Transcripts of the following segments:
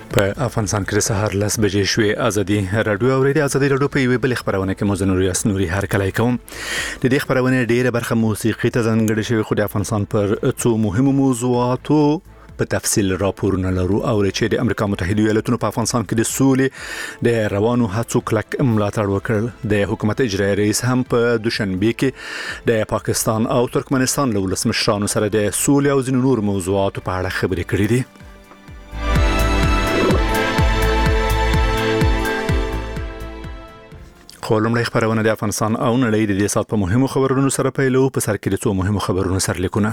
په افغانستان کې سهار 10 بجې شوې ازادي رادیو اوریدي ازادي رادیو په یوه بل خبرونه کې مزنور یاسنوري هر کله کوم د دې خبرونه ډیره برخه موسیقي ته ځانګړې شوی خو د افغانستان پر څو مهمو موضوعاتو په تفصیل راپورونه لرو او چې د امریکا متحده ایالاتونو په افغانستان کې د سولې د روانو هڅو کلک ملاتړ وکړ. د حکومت اجرایي رئیس هم په دوشنبه کې د پاکستان او ترکمنستان له ولسمشرانو سره د سولې او ځینو نور موضوعاتو په اړه خبرې کړې دي. لومړی خبرونه د افغانستان او نړۍ د دې سات په مهمو خبرونو سره پیلو. په سر کې د څو مهمو خبرونو سرلیکونه.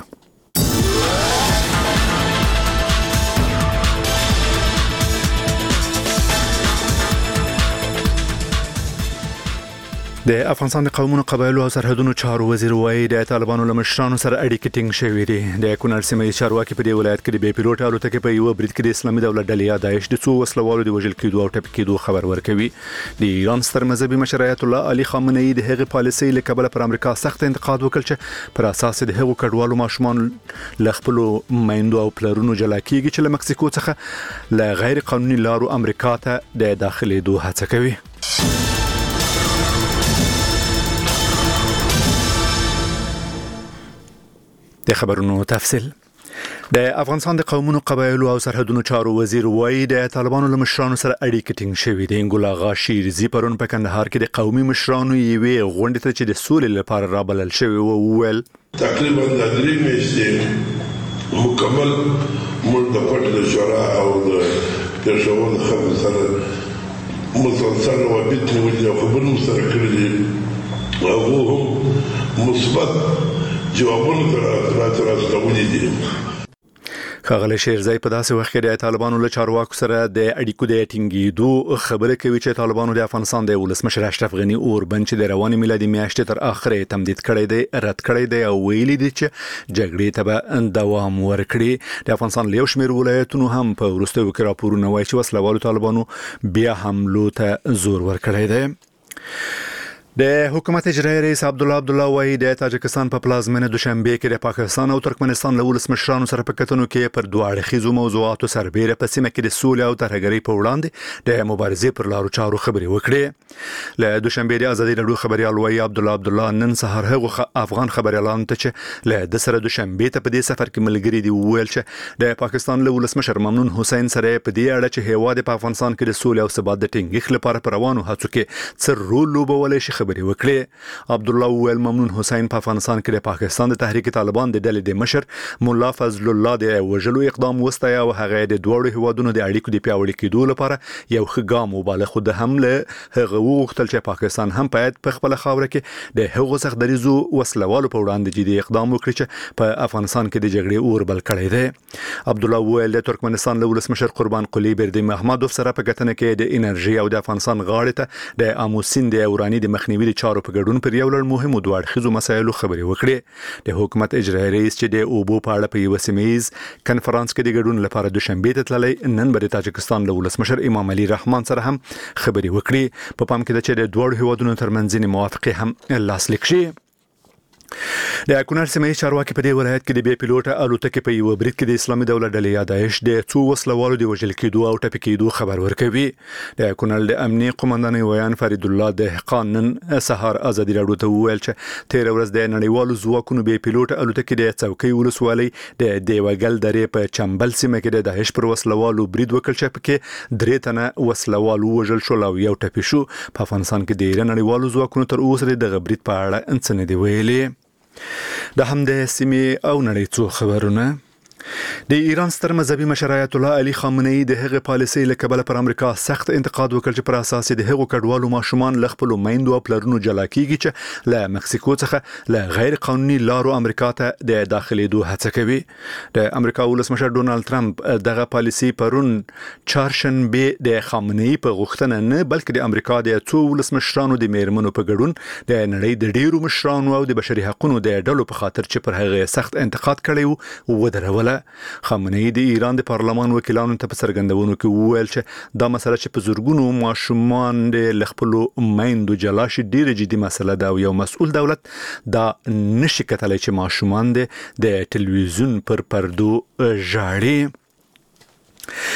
د افغانستان د قومونو قبایلو او سرحدونو چارو وزیر وایي د طالبانو له مشرانو سره اړیکې ټینګ شوې دي. د کونړ سیمې چارواکي په دې ولایت کې د بې پیلوټ الوتکې په یو برید کې د اسلامي دولت ډلې یا داعش د څو وسلوالو د وژل کېدو او ټپي کېدو خبر ورکوي. د ایران ستر مذهبي مشر آیت الله علي خامنه‌ای د هغې پالیسۍ له کبله پر امریکا سخت انتقاد وکړ چې پر اساس د هغو کډوالو ماشومان له خپلو میندو او پلرونو جلا کېږي چې له مکسیکو څخه له غیر قانوني لارو امریکا ته د داخلېدو هڅه کوي. د خبرونو تفصیل. د افغانستان د قومونو قبایلو او سرحدونو چارو وزیر وایي د طالبانو له مشرانو سره اړیکې ټینګ شوې دي. ګل آغا شیرزي پرون په کندهار کې د قومي مشرانو یوې غونډې ته چې د سولې لپاره رابلل شوی و وویل تقریبا د 3 میاشتې مکمل موږ د پټ شورا او د شورا خبرو سره مسلسل وابط نیولې او خبرونه سره کړې او هم مثبت جوابونه راځولې دي. ښاغلی شیرزی په داسې وخت کې د طالبانو له چارواکو سره د اړیکو د ټینګېدو خبره کوي چې طالبانو د افغانستان د ولسمشر اشرف غني اوربند چې د روانې میلادي میاشتې تر اخره تمدید کړی دی رد کړی دی او ویلي دي چې جګړې ته به دوام ورکړي. د افغانستان له یو شمېر ولایتونو هم په وروستیو کې راپورونه وایي چې وسلوالو طالبانو بیا حملو ته زور ورکړی دی. د حکومت اجرایي رئیس عبدالله وایي د تاجکستان په پلازمینه دوشنبه کې د پاکستان او ترکمنستان له ولسمشرانو سره په کتنو کې پر دوه اړخیزو موضوعاتو سربېره په سیمه کې د سولې او ترهګرۍ په وړاندې د مبارزې پر لارو چارو خبرې وکړې. له دوشنبه د ازادي رادیو خبريال وایي عبدالله نن سهار هغه افغان خبريالانو ته چې له د سره دوشنبه ته په دې سفر کې ملګری دی وویل چې د پاکستان له ولسمشر ممنون حسین سره په دې اړه چې هیواد په افغانستان کې د سولې او ثبات د ټینګښت لپاره پر روانو هڅو کې څه رول لوبولی شي خبرې وکړي. عبدالله وویل ممنون حسین په افغانستان کې د پاکستان د تحریک طالبان د ډلې د مشر مولا فضل الله د وژلو اقدام وستایه او هغه د دوړو هیوادونو د اړیکو د پیاوړي کېدو لپاره یو ښه ګام وباله. خو د حمله هغه وغوښتل چې پاکستان هم باید په خپل خاوره کې د هغو څخه دریزو وسلوالو په وړاندې جدي اقدام وکړي چې په افغانستان کې د جګړې اور بل کړی دی. عبدالله وویل د ترکمنستان له ولسمشر قربان قلی بردی محمدوف سره په کتنه کې د انرژي او د افغانستان غاړې ته د اموسین د اوراني د مخنیوي چارو په ګډون پر یو لړ مهمو دوه اړخیزو مسایلو خبرې وکړې. د حکومت اجرایي رئیس چې د اوبو په اړه په یو سیمه‌ایز کنفرانس کې د ګډون لپاره دوشنبه ته تللی نن به د تاجکستان له ولسمشر امام علي رحمان سره هم خبرې وکړي. په پام کې ده چې د دوه هیوادونو ترمنځ موافقه هم لاسلیک شي. د کونړ سیمې چارواکي په دې ولایت کې د بې پیلوټه الوتکې په یو برید کې د اسلامي دولت ډلې یا داعش د څو وسلوالو د وژل کېدو او ټپي کېدو خبر ورکوي. د کونړ د امنیه قومندان ویان فرید الله دهقان نن سهار ازادي رادیو ته وویل چې تیر ورځ د نړیوالو ځواکونو بې پیلوټه الوتکې د څوکۍ ولسوالۍ د دیوګل درې په چمبل سیمه کې د داعش پر وسلوالو برید وکړ چې پکې 3 تنه وسلوالو وژل شول او یو ټپي شو. په افغانستان کې د نړیوالو ځواکونو تر اوسه د برید په اړه څه نه دی ویلي. د همدې سیمې او نړۍ څو خبرونه. د ایران ستر مذهبي مشر آیت الله علي خامنه‌ای د هغې پالیسۍ له کبله پر امریکا سخت انتقاد وکړ چې پر اساس د هغو کډوالو ماشومان له خپلو میندو او پلرونو جلا کېږي چې له مکسیکو څخه له غیر قانوني لارو امریکا ته د داخلېدو هڅه کوي. د امریکا ولسمشر ډونالد ټرمپ دغه پالیسۍ پرون چهارشنبه د خامنه‌ای په غوښتنه نه بلکې د امریکا د څو ولسمشرانو د میرمنو په ګډون د نړۍ د ډیرو مشرانو او د بشري حقوقو د ډلو په خاطر چې پر هغه سخت انتقاد کړی و ودروله. خامنه‌ای د ایران د پارلمان وکیلانو ته په څرګندونو کې وویل چې دا مسله چې په زورګونو ماشومان د خپلو میندو جلا شي ډیره جدي مسله ده او یو مسؤل دولت دا نشي کتلی چې ماشومان د ټلویزیون پر پردو ژاړي.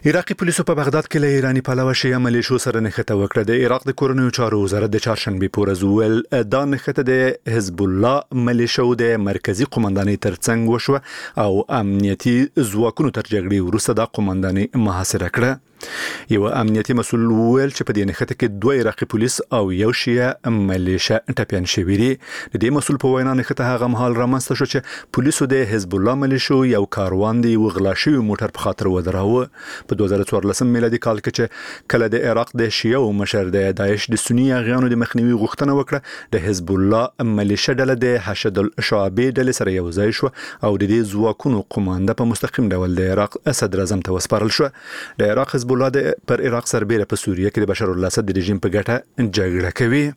عراقي پولیسو په بغداد کې له ایرانی پلوه شیعه ملیشو سره نښته وکړه. د عراق د کورنیو چارو وزارت د چهارشنبه په ورځ ویل دا نښته د حزب الله ملیشو د مرکزی قومندانۍ ترڅنګ وشوه او امنیتي ځواکونو تر جګړې وروسته د قومندانۍ محاصره کړه. یو امنیتي مسؤل ویل چې په دې نښته کې دوه عراقي پولیس او یو شیعه ملیشا ټپيان شوي دي. د دې مسؤل په وینا نښته هغه مهال رامنځته شو چې پولیسو د حزب الله ملیشو یو کاروان دی وغلا شوی موټر په خاطر ودراوه. په 2014 میلادي کال کې چې کله د عراق د شیعه مشر د داعش د سنی اغیانو د مخنیوي غوښتنه وکړه، د حزب الله ملیشا ډله د حشد الشعبي ډلې سره یو ځای شو او د دې ځواکونو قومانده په مستقیم ډول د عراق صدر اعظم ته وسپارل شو. د عراق حزب الله پر عراق سربېره په سوریه کې د بشار الاسد د رژیم په ګټه جګړه کوي.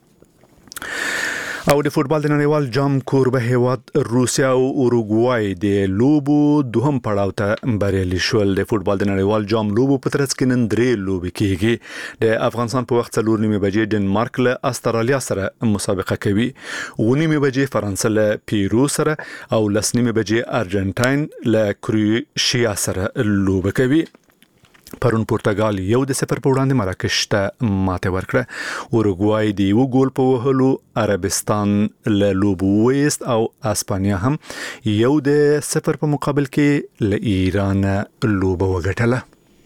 او د فوتبال د نړیوال جام کوربه هیواد روسیا او اوروګوای د لوبو دوهم پړاو ته بریالي شول. د فوتبال د نړیوال جام لوبو په ترڅ کې نن درې لوبې کیږي. د افغانستان په وخت 4:30 بجې ډنمارک له استرالیا سره مسابقه کوي، 9:30 بجې فرانسه له پیرو سره او 10:30 بجې ارجنټاین له کروشیا سره لوبه کوي. پرون پرتګال 1-0 په وړاندې مراکش ته ماته ورکړه. اوروګوای د یو ګول په وهلو عربستان له لوبو ویست او اسپانیا هم 1-0 په مقابل کې له ایران لوبه وګټله.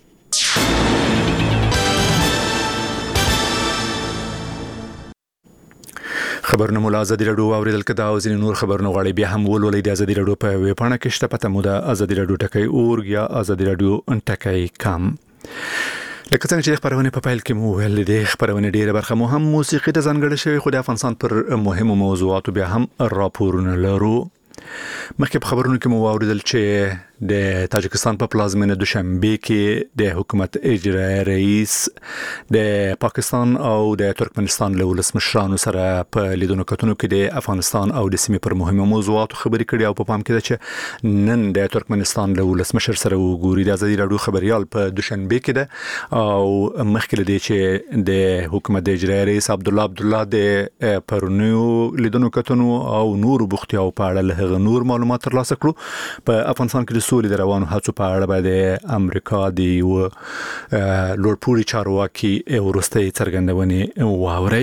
خبرونه مولا ازادي رادیو اوریدل کدا او ځینې نور خبرونه غواړي بیا هم ولولئ د ازادي رادیو په ویب پاڼه کې شته پته مو د ازادي رادیو ټکی اورګ یا ازادي رادیو ټکی کام. لکه څنګه چې خبرونه په فایل کې مو ویل دي، خبرونه ډیره برخه مو هم موسیقي ته ځانګړې شوی، خو د افغانستان پر مهمو موضوعاتو بیا هم راپورونه لرو. مخکې په خبرونو کې مو واوریدل چې د تاجکستان په پلازمینه دوشنبه کې د حکومت اجرایی رئیس د پاکستان او د ترکمنستان له ولسمشرانو سره په لیدونو کتنو کې د افغانستان او د سیمې پر مهمو موضوعاتو خبرې کړي. او په پام کې ده چې نن د ترکمنستان له ولسمشر سره وګوري. د ازادي رادیو خبريال په دوشنبه کې ده او مخکې لدی چې د حکومت اجرایی رئیس عبدالله د پرونیو لیدونو کتنو او نور بوختیاو په اړه له نور معلومات ترلاسه کړو. په افغانستان کې د سولې د روانو هڅو په اړه باندې امریکا د لوړپوړي چارواکي ورستۍ څرګندونې واوري.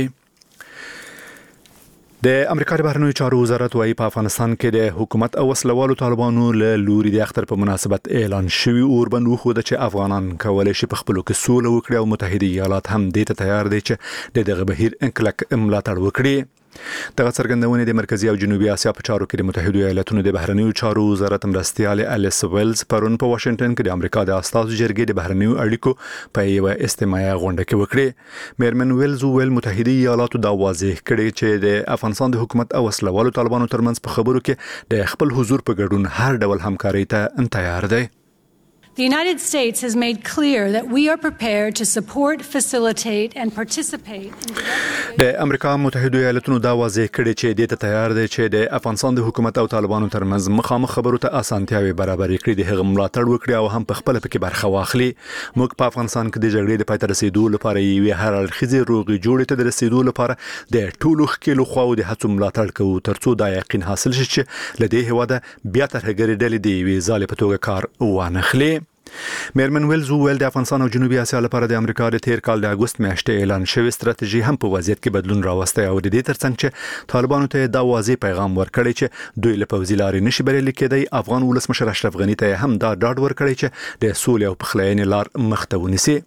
د امریکا د بهرنیو چارو وزارت وايي په افغانستان کې د حکومت او وسلوالو طالبانو له لوري د اختر په مناسبت اعلان شوی اوربند وخو د چې افغانان کولای شي په خپل کې سوله وکړي او متحده ایالات هم دې ته تیار دي چې دغه بهیر انکلک ملاتړ وکړي. دغه څرګندونې د مرکزی او جنوبي اسیا په چارو کې د متحده ایالاتو د بهرنیو چارو وزارت مرستيال الیس ویلز پرون په واشنگټن کې د امریکا د استازو جرګې د بهرنیو اړیکو په یو استماعي غونډه کې وکړه. میرمن ویلز ویل متحده ایالاتو دا واضح کړي چې د افغانستان د حکومت او وسلوالو طالبانو ترمنځ په خبرو کې د خپل حضور په ګډون هر ډول همکاري ته تیار دی. The United States has made clear that we are prepared to support, facilitate and participate in د امریکا متحده ایالاتو دا واضح کړي چې د ته تیار دي چې د افغانستان د حکومت او طالبانو ترمنځ مخامخ خبرو ته اسانتیاوي برابر کړي، د هغه ملاتړ وکړي او هم په خپل پکې برخه واخلي. موږ په افغانستان کې د جګړې د پای ته رسیدو لپاره یو هر اړخیزه روغي جوړې ته د رسیدو لپاره د ټولو خلکو خواو د هڅو ملاتړ کوو ترڅو دا یقین حاصل شي چې لدې هواده بیا ترهګری ډلې دی وی ځاله په توګه کار وانخلي. میرمن ویلز ویل د افغانستان او جنوبي اسیا لپاره د امریکا د تیر کال د اگست میاشتې اعلان شوی ستراتیژي هم په وضعیت کې بدلون راوستی او د دې ترڅنګ چې طالبانو ته دا واضح پیغام ورکړی چې دوی له پوځي لارې نشي بریالي کېدای. افغان ولسمشر اشرف غنی ته هم دا ډاډ ورکړی چې د سولې او پخلاینې لار مخ ته ونیسي.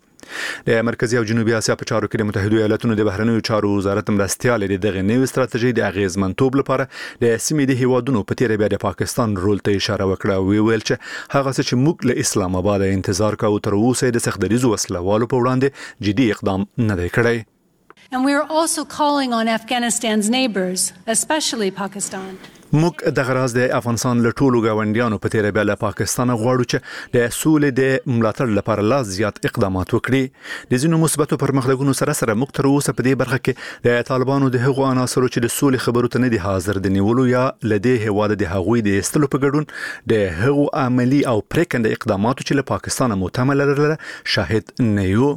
د مرکزی او جنوبي اسیا په چارو کې د متحده ایالاتو د بهرنیو چارو وزارت مرستيال دغه نوې ستراتیژي د اغیزمنتوب لپاره د سیمې د هیوادونو په تیر بیا د پاکستان رول ته اشاره وکړه او ویل چې هغه څه چې موږ له اسلام آباد انتظار کوو تر اوسه د سختدریزو وسلوالو په وړاندې جدي اقدام نه دی کړی. And we are also calling on Afghanistan's neighbors, especially Pakistan. موږ د غراز د افغانستان له ټولو غونډیانو په تیر بیا له پاکستان غواړو چې د سولې د ملاتړ لپاره لا زیات اقدامات وکړي. د ځینو مثبتو پرمختګونو سره موږ تر اوسه په دې برخه کې د طالبانو د هغو عناصرو چې د سولې خبرو ته نه دي حاضر د نیولو یا لدې هواده د هغوی د استلو په ګډون د هغو عملی او پریکنده اقداماتو چې له پاکستان متمل لرله شاهد نه یو.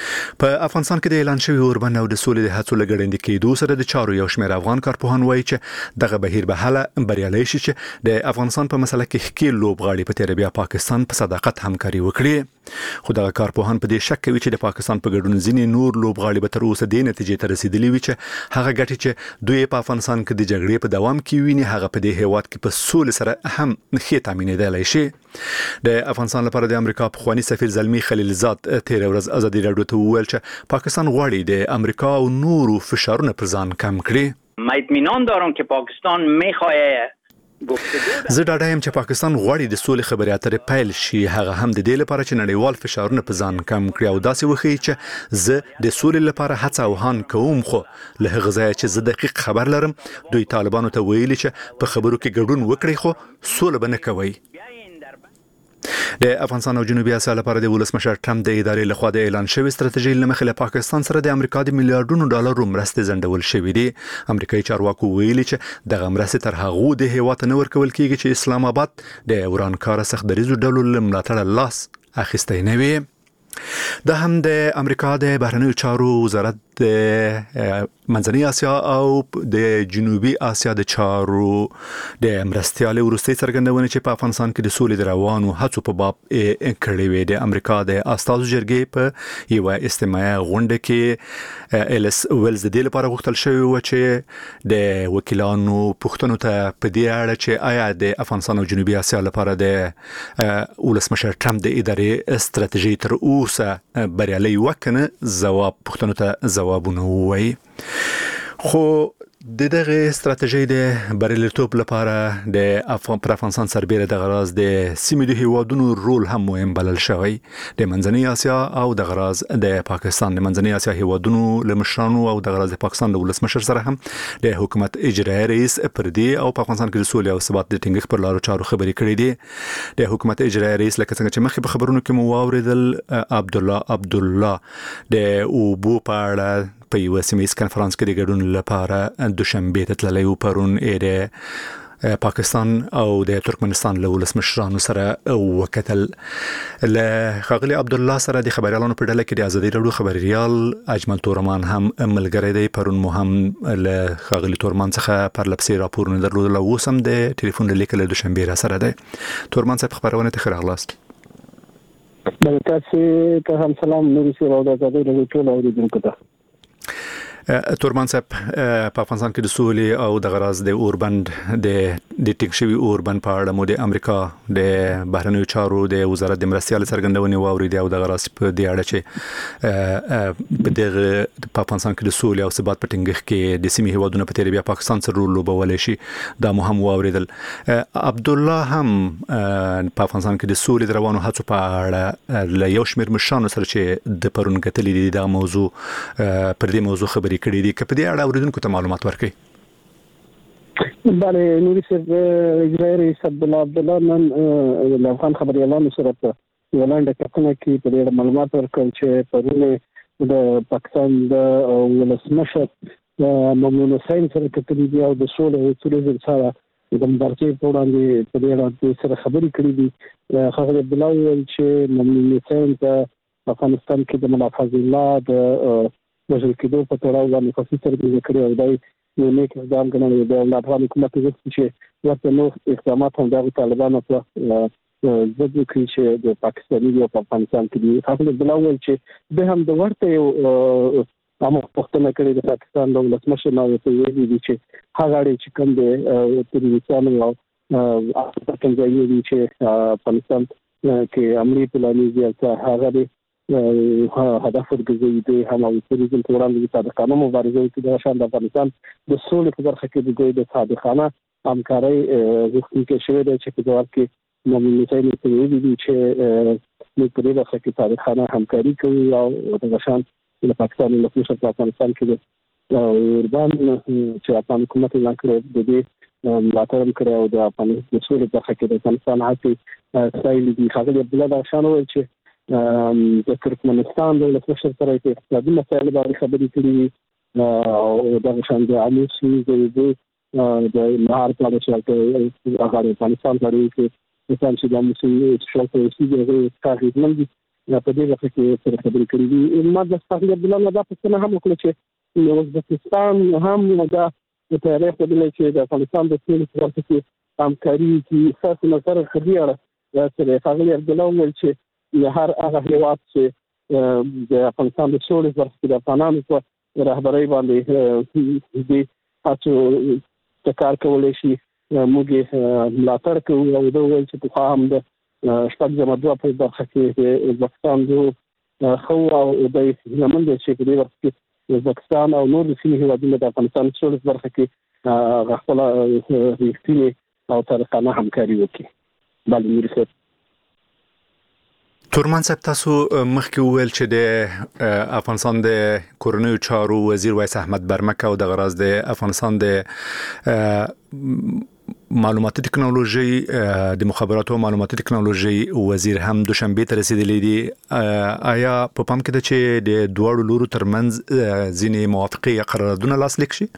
په افغانستان کې د اعلان شوی اوربند او د سولې د هڅو لګړندې کېدو سره د چارو یو شمېر افغان کارپوهان وایي چې دغه بهیر به هله بریالي شي چې د افغانستان په مسله کې ښکیل لوبغاړي په تیر بیا پاکستان په صداقت همکاري وکړي. خو دغه کارپوهان په دې شک کوي چې د پاکستان په ګډون ځینې نور لوبغاړي به تر اوسه دې نتیجې ته رسیدلي وي چې هغه ګټې چې دوی په افغانستان کې د جګړې په دوام کې ویني هغه په دې هیواد کې په سولې سره هم ښه تامینېدلی شي. د افغانستان لپاره د امریکا پخوانی سفیر زلمی خلیلزاد تیر ورځ ازادي راډیو ته وویل چې پاکستان غواړي د امریکا او نورو فشارونه پر ځان کم کړي. ما اطمینان دارم که پاکستان میخواد زه ډاډه یم چې پاکستان غواړي د سولې خبرې اترې پیل شي هغه هم د دې لپاره چې نړیوال فشارونه په ځان کم کړي او داسې وښیي چې زه د سولې لپاره هڅه او هان کوم خو له هغه ځایه چې زه دقیق خبر لرم دوی طالبانو ته ویلي چې په خبرو کې ګډون وکړي خو سوله به نه کوي. د افغانستان او جنوبي اسیا لپاره د ولسمشر ټرمپ د ادارې لخوا د اعلان شوی ستراتیژي لمخې له پاکستان سره د امریکا د میلیارډونو ډالرو مرستې ځنډول شوې دي. امریکایي چارواکو ویلي چې دغه مرستې تر هغو د هیواد نه ورکول کیږي چې اسلام آباد د ورانکار سختدریزو ډلو له ملاتړه لاس اخیستی نه وي. دا هم د امریکا د بهرنیو چارو وزارت د منځنۍ اسیا او د جنوبي اسیا د چارو د مرستيالي ورستي څرګندونه چې په افغانستان کې د سولې د روانو هڅو په باب کړې وې. د امریکا د استازو جرګې په یو استماعي غونډه کې ایلس ویلز د لپاره غوښتل شوی و چې د وکیلانو پوښتنو ته په دې اړه چې آیا د افغانستان او جنوبي اسیا لپاره د ولسمشر ټرمپ د ادارې ستراتیژي تر اوسه بریالي وکنه پوښتنو ته جوابونه وایي. خو دغه ستراتیژي د بریالیتوب لپاره د افغانستان سربېره د غراز د سیمې د هیوادونو رول هم مهم بلل شوی. د منځنۍ اسیا او د غراز د پاکستان د منځنۍ اسیا هیوادونو لمشرانو او د غراز د پاکستان د ولسمشر سره هم د حکومت اجرایي رئیس پردي او په افغانستان کې د سولې او ثبات د ټینګښت پر لارو چارو خبرې کړې دي. د حکومت اجرایي رئیس لکه څنګه چې مخکې په خبرونو کې مو واوریدل عبدالله د اوبو په اړه په یو سیمه کانفرنس کې د ګډون لپاره دوشنبه ته تللی و. پرون د پاکستان او د ترکمنستان له ولسمشرانو سره وکتل. له خاغلی عبدالله سره د خبريالانو په ډله کې د ازادي راډیو خبريال اجمل تورمان هم ملګری دی. پرون مو هم له خاغلی تورمان څخه پر لپسې راپور نه درلودل او اوس هم د ټلیفون لیکل د دوشنبه را سره دی. تورمان صاحب خبرونه ته خراغلاست. تاسو ته هم سلام نور سره او د ازادي راډیو ټول اوریدونکو ته. تورمان صاحب په افغانستان کې د سولې او د غراز د اوربند د ټیک شوی اوربند په اړه مو د امریکا د بهرنیو چارو د وزارت د مرستيال څرګندونې واوریدي او د غراز په دې اړه چې په دغه په افغانستان کې د سولې او ثبات په ټینګښت کې د سیمې هیوادونو په تیر بیا پاکستان سره رول لوبولی شي دا مو هم واوریدل. عبدالله هم په افغانستان کې د سولې د روانو هڅو په اړه له یو شمېر مشرانو سره چې د پرون کتلې دي دا موضوع پر دې موضوع خبرې کړې دي. که په دې اړه اوریدونکو ته معلومات ورکړي. بله نوري صاحب اجرائي رئیس عبدالله نن د افغان خبريالانو سره په ولانډه کتنه کې په دې معلومات ورکړل چې پرونه د پاکستان د ولسمشر ممنون حسین سره کتلې دي او د سولې او توریزم سره د مبارزې په وړاندې په دې اړه سره خبرې کړې دي. خاغلی عبدالله ویل چې ممنون حسین په افغانستان کې د محافظ الله د وزیر کېدو په تړاو باندې خاصه تربیه کړې او دای یو نیک اقدام ګڼل د افغان حکومت چې ورته نو اقدامات هم د طالبانو په ضد کې چې د پاکستاني او افغانستان کې دي. خاصه بلاول چې به هم د ورته یو امر پښتنه کړې د پاکستان د ولسمشر نو ته ویلي دي چې هغه اړ چې کوم د تلویزیون او افغانستان ځای چې افغانستان کې عملی پلانې زیاته هغه هدف ورګرځي د هم او توریزم په وړاندې د صادقانه مبارزې کې د شان د افغانستان د سولې په برخه کې د دوی د صادقانه همکارۍ غوښتنه شوې ده چې په جواب کې ممنون حسین ته ویلي دي چې موږ په دې برخه کې صادقانه همکاري کوو او د شان د پاکستان له مشر په افغانستان کې د اوربان چې افغان حکومت اعلان کړی د دې ملاتړ کړی او د افغانستان د سولې په برخه کې د افغانستان هڅې ستایلې دي. خاغلی عبدالله دا شان ویل چې د ترکمنستان د ولسمشر سره په اقتصادي مسایلو باندې خبرې کړې او د شان د عموسي د مهار په اړه چې هغه د افغانستان لري چې چې د عموسي شوکه د کارګرمن دي په دې وخت کې سره خبرې کړې دي. ما د خاغلی عبدالله دا پوښتنه هم وکړه چې ازبکستان هم دا د تاریخ په اړه چې د افغانستان د سولې په اړه کې همکاري کې اساس نظر خبري اړه سره خاغلی عبدالله وویل چې هر هغه هیواد چې د افغانستان د سولې برخه د افغانانو په رهبرۍ باندې د تاسو کار کولای شي موږ ملاتړ کوو او دا ول چې په هم د شپږ جمعه په برخه کې د ازبکستان د خو او د یمن د شي په دې وخت کې ازبکستان او نور سیمې هیوادونه د افغانستان سولې برخه کې غفله ریښتینی او ترخانه همکاري وکړي. بله مرسته تورمان صاحب تاسو مخکې وویل چې د افغانستان د کورنیو چارو وزیر وایس احمد برمک او د غراز د افغانستان د معلوماتي ټکنالوژي د مخابراتو او معلوماتي ټکنالوژي وزیر هم دوشنبه ته رسیدلی دي. آیا په پام کې ده چې د دوه لورو ترمنځ ځینې موافقې یا قراردادونه لاسلیک شي؟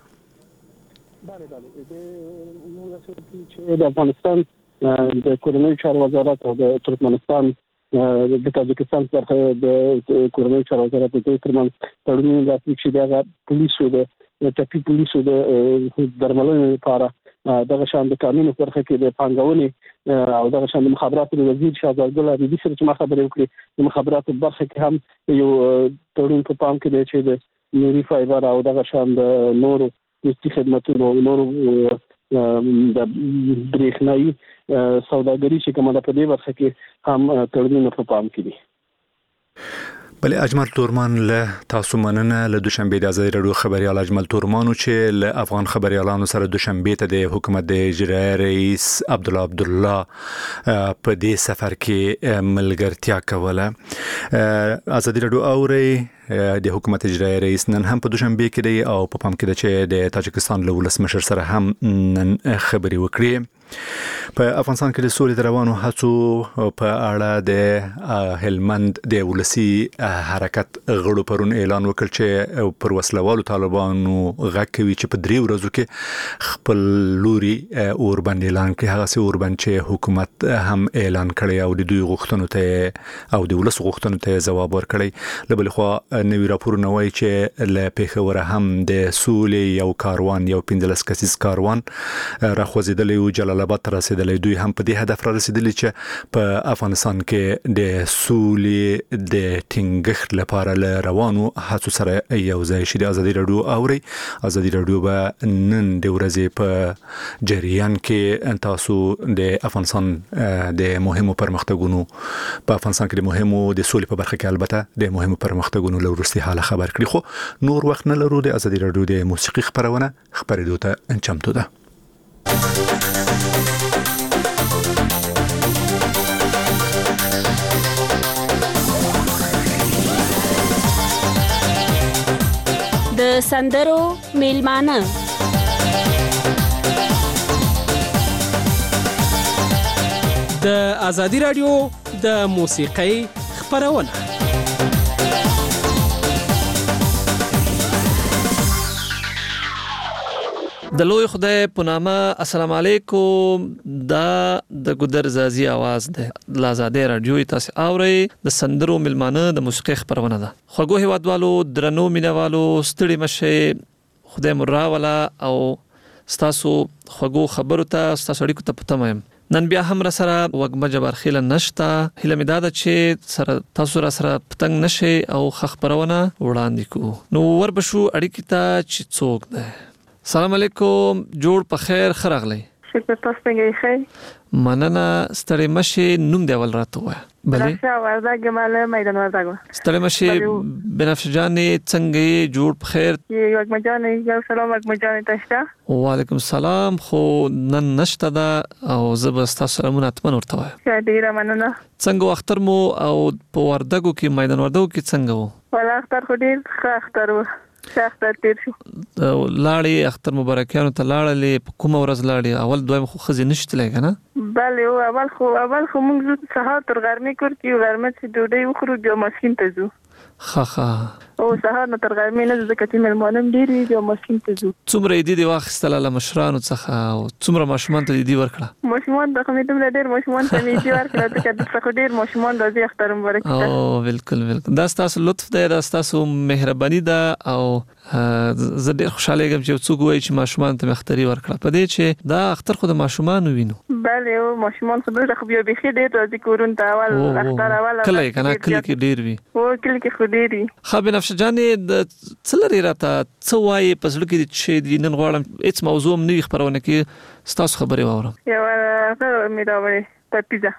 د افغانستان د کورنیو چارو وزارت او د ترکمنستان د تاجکستان څخه د کورنیو چارو وزارت د ترمنځ تړون لاسلیک شي. د پولیسو د ټاپي پولیسو د درملنې لپاره دغه شان د قانوني برخه کې د پانګونې او دغه شان د مخابراتو وزیر شهزاد ګل عبیدي سره چې ما خبرې وکړې د مخابراتو برخه کې هم یو تړون په پام کې دی چې د نوري فایبر او دغه شان د نورو د خدماتو نورو د برېښنايي سوداګري چې کومه په دې برخه کې هم تړونونه په پام کې دي. بله اجمل تورمان له تاسو مننه. له دوشنبه د ازادي رادیو خبريال اجمل تورمانو چې له افغان خبريالانو سره دوشنبه ته د حکومت د اجرایي رئیس عبدالله په دې سفر کې ملګرتیا کوله. ازادي رادیو اوري د حکومت اجرایي رئیس نن هم په دوشنبه کې دی او په پام کې ده چې د تاجکستان له ولسمشر سره هم نن خبري وکړي. په افغانستان کې د سولې روانو هڅو په اړه د هلمند د ولسی حرکت غړو پرون اعلان وکړ چې پر وسلوالو طالبانو غږ کوي چې په 3 ورځو کې خپل لوري اوربند اعلان کړي. هغه سي اوربند چې حکومت هم اعلان کړي او د دوی غوښتنو ته او د ولس غوښتنو ته جواب ورکړي. لبل خو نوی راپورونه وایي چې له پیښور هم د سولې یو کاروان یو 15 کسیز کاروان راخوځیدلی او جلال آباد ته رسیدلی. دوی هم په دې هدف را رسیدلی چې په افغانستان کې د سولې د ټینګښت لپاره له روانو هڅو سره یو ځای شي. د ازادي رادیو اوري ازادي رادیو به نن د ورځې په جریان کې تاسو د افغانستان د مهمو پرمختګونو په افغانستان کې د مهمو د سولې په برخه کې البته د مهمو پرمختګونو لورستي حاله خبر کړي. خو نور وخت نه لرو. د ازادي رادیو د موسیقي خبرونه خبرېدو ته چمتو ده. د سندرو میلمانه د ازادي رادیو د موسیقۍ خبرونه. د لوی خدای په نامه السلام علیکم. دا د ګودر زازي आवाज ده د ازادي رادیو تاسو اوري د سندرو ملمانه د موسیقي خبرونه ده. خوګو هیوادوالو درنو مینوالو ستړي مشه خدای مرا والا او تاسو خوګو خبرو ته تاسو اړیکو ته پته نن بیا هم را سره وګمه جبر خیل نشتا هله میداد چې سره تاسو را سره پتنګ نشي او خبرونه وړاندې کو. نو ور بشو اړیکې ته چې څوک ده. سلام علیکم. جوړ په خیر خرغلی. شکر تاسو څنګه ښه؟ مننه. ستړي مشي نوم دی اول راته وای. بله راشه وردا ګماله میدان ورداګو. ستړي مشي بنفسه جانې څنګه جوړ په خیر؟ یو مجانه یو سلام مجانه تاسو. وعلیکم السلام. خو نن نشته دا او زبستا سلامونه اتمن ورته وای. ډیره مننه. څنګه اختر مو او په ورداګو کې میدان ورداګو کې څنګه وو؟ ولا اختر خو ډیر ښه اختر وو. اختر تیر شو. لاړې اختر مبارکیانو ته لاړلې په کومه ورځ لاړې؟ اول دویم خو خزي نشته کنه؟ بله اول خو موږ سهار تر غرمې کور کې غرمه چې ډوډۍ وخورو بیا ماسکین ته ځو. خا او سهار نه تر غرمې نه ځکه چې ملمانم ډیر وي بیا ماسکین ته ځو. څومره دې واخیستله له مشرانو څخه او څومره ماشومان ته دې ورکړه؟ ماشومان د خمیدم ډیر ماشومان ته دې ورکړه ځکه د څخه ډیر ماشومان راځي اختر مبارک. او بالکل دا تاسو لطف دی، دا تاسو مهرباني ده او زه ډېر خوشاله یم چې څوک وایي چې ماشومان ته اختری ورکړه په دې چې دا اختر خو د ماشومان وینو. بله او ماشومان خو دغه بیا به خې ډېر راځي کورون ته اول اختر اول کله کنه کله کې ډېر وي او کله کې خو ډېر وي. خا بنفشه جانې د څلری راته څه وایي په ځل کې چې نن غواړم هیڅ موضوع نه خبرونه کې ستاسو خبرې واورم. یو مې راوړې په پیزا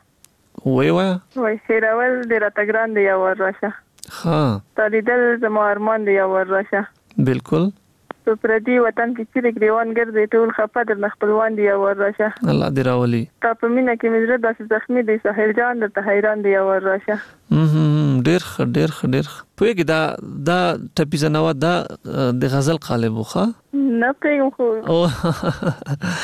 وای هیراول د راتګران دی یو راشه. ها تاریدل زما ارمان دی یو راشه. بالکل په پردي وطن کې چې ګریوان ګرځي ټول خپه در خپلوان دی یو راشه. الله دې راولي. تا په مینا کې مزره داسې زخمی دی سهیل جان د حیران دی یو راشه. ډېر پوهیږي دا ټپیزه نو دا د غزل قالب وخه نه پیغام خو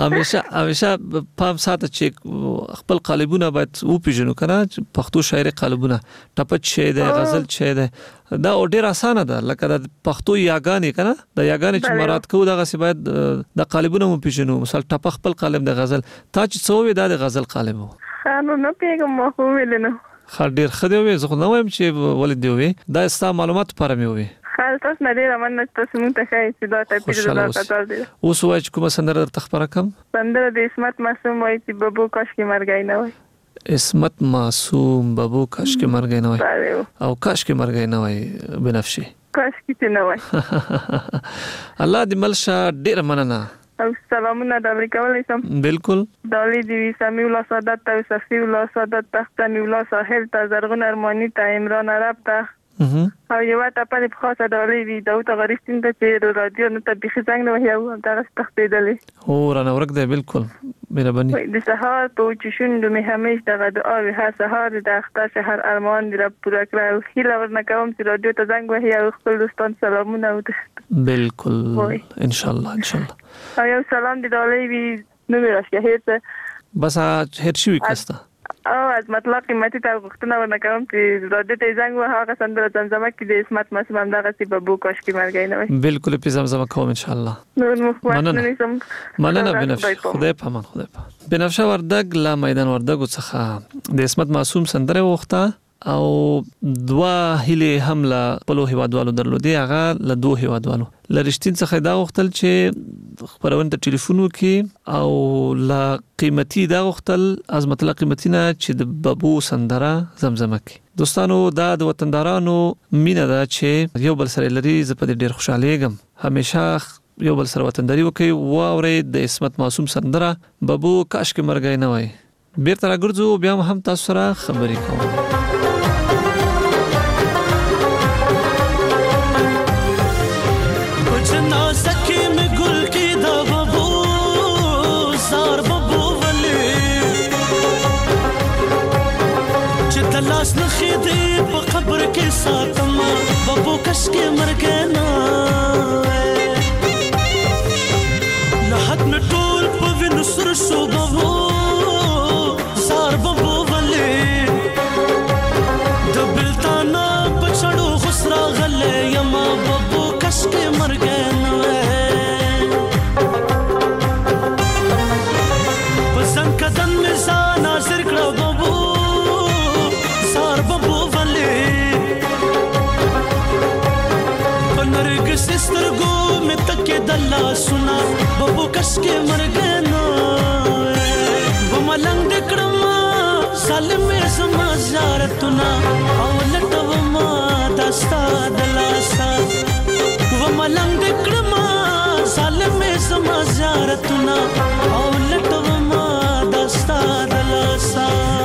همیشه پام ساته چې خپل قالبونه باید او پیژنو کنه پښتو شاعري قالبونه ټپچ شه د غزل شه د دا ډېر اسانه ده لکه د پښتو یاګانې کنه د یاګانې چې مراد کو دغه سی باید د قالبونه مو پیژنو مثال ټپ خپل قالب د غزل تا چې څو دا د غزل قالب وو خانو نه پیغام خو ویل نه خاطر ډېر خدای وي زه خو نه وایم چې ولید دی وي دا ستا معلومات لپاره مې وي خالص نه ډېر مننه تاسو مونږ ته ښایي چې دا ته پیژنه دی. اوس وایي چې کومه سندره درته خبره کوم سندره د اسمت معصوم وایي چې ببو کاش کې مرګای نه وای. اسمت معصوم ببو کاش کې مرګای نه وای او کاش کې مرګای نه وای بنفشي کاش کې نه وای. الله دې ملشه ډېر مننه او سلامونه د امریکا ولیسم. بالکل دالی دی سمیع الله سعادت ته صفی الله سعادت تختنی الله ساحل ته زرغون ارمانی ته عمران عرب ته او یو ته په خاصه دالی دی داوود غریستین ته چې رادیو نه ته بخي څنګه نه وایو دا تختیدلې او رانه ورک دی بالکل مهرباني د سهار په چې شوند مې همیش دغه دعا وی هر سهار د اختر شهر ارمان دی را پورا کړو خیله ورنه کوم چې رادیو ته زنګ وایو خپل دوستان سلامونه او بالکل ان شاء الله یو سلام دی دالی وی نو راشه هیڅ بس هر شي وکسته او از مطلق قیمتي ته غوښتنه ورنه کوم چې رادیو ته زنګ وه هغه سندره زمزمه کې د اسمت معصوم دغه سی ببو کاش کې مرګای نه وي. بالکل په زمزمه کوم ان شاء الله. مننه بنفشه خدای پامان بنفشه وردګ لا میدان وردګ څخه د اسمت معصوم سندره وخته او دوا هله حمله په هیوادوالو درلودي هغه له دوه هیوادوالو لرشتین څخه دا وختل چې خبرونه ته ټلیفون وکي او لا قیمتي دا وختل از مطلق قیمتینه چې د ببو سندره زمزمه کی دوستانو دا د وطندارانو مینه دا چې یو بل سره لري زه په ډیر خوشاله یم همیشه یو بل سره وطنداري وکي و اورې د اسمت معصوم سندره ببو کاش کې مرګای نه وای. بیرته راګرځو بیا هم تاسو سره خبرې کوم. لاس نخې دې په قبر کې ساتم ببو کش کې مرګنا لحد مې ټول په وینو سر شو ببو زار ببو ولې د بلتانا پچړو خسرا غلې یما ببو کش کې مرګنا پسند کدن مې ځان حاضر کړو ببو سستر گو میں تکے دلا سنا ببو کس کے مرگنا وہ ملنگ دکڑما ظالم زما زیارتنا او لټوما دستا دلاسا وہ ملنگ دکڑما ظالم زما زیارتنا او لټوما دستا دلاسا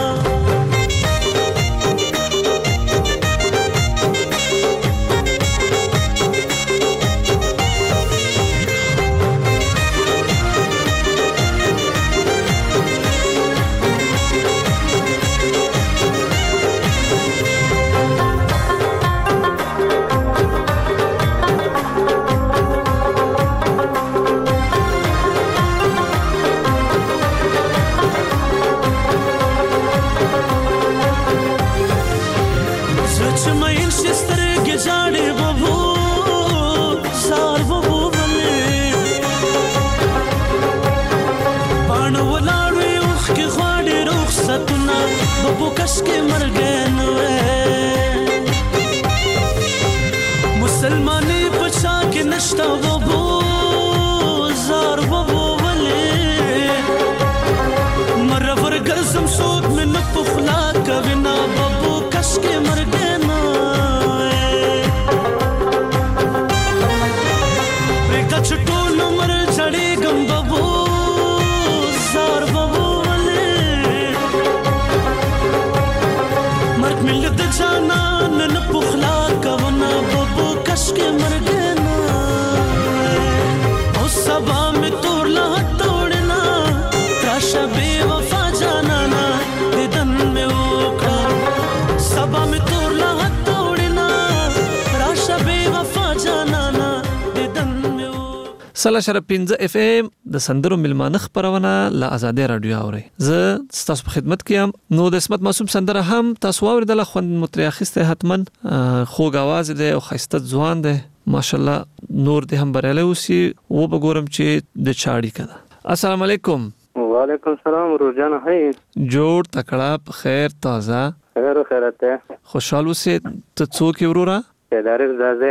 ببو کس کے مرگن مسلمانی پچا نشتا بابو زار بابو ولې مره ورګرزم سود مې نه پخلا کوي نه بابو کش کې مرګ نه پرېږده چې ټول عمر چړېږم بابو زار بابو ولې مرګ مې له د جانان نه پخلا کوي نه بابو کش کې مرګ نه او سبا مې تور لا توړنا راشه بې وفا جانانا دیدن مې وکړه سبا مې تور لا توړنا راشه بې وفا جانانا دیدن مې سلا شر 15 اف ام د سندرو ملمانه خبرونه لا آزادې رادیو اوري زه تاسو په خدمت کې یم نو د اسمت معصوم سندره هم تاسو اوریدل خوند متریاخسته حتمن خوږ आवाज دی او خسته ځوان دی ماشاءالله نور دې هم برياله اوسي و بګورم چې د چاړي کده السلام علیکم وعلیکم السلام روزان هي جوړ تکړه په خیر تازه خیر خیرت خوشاله اوسې ته څوک ورورا دارې زازه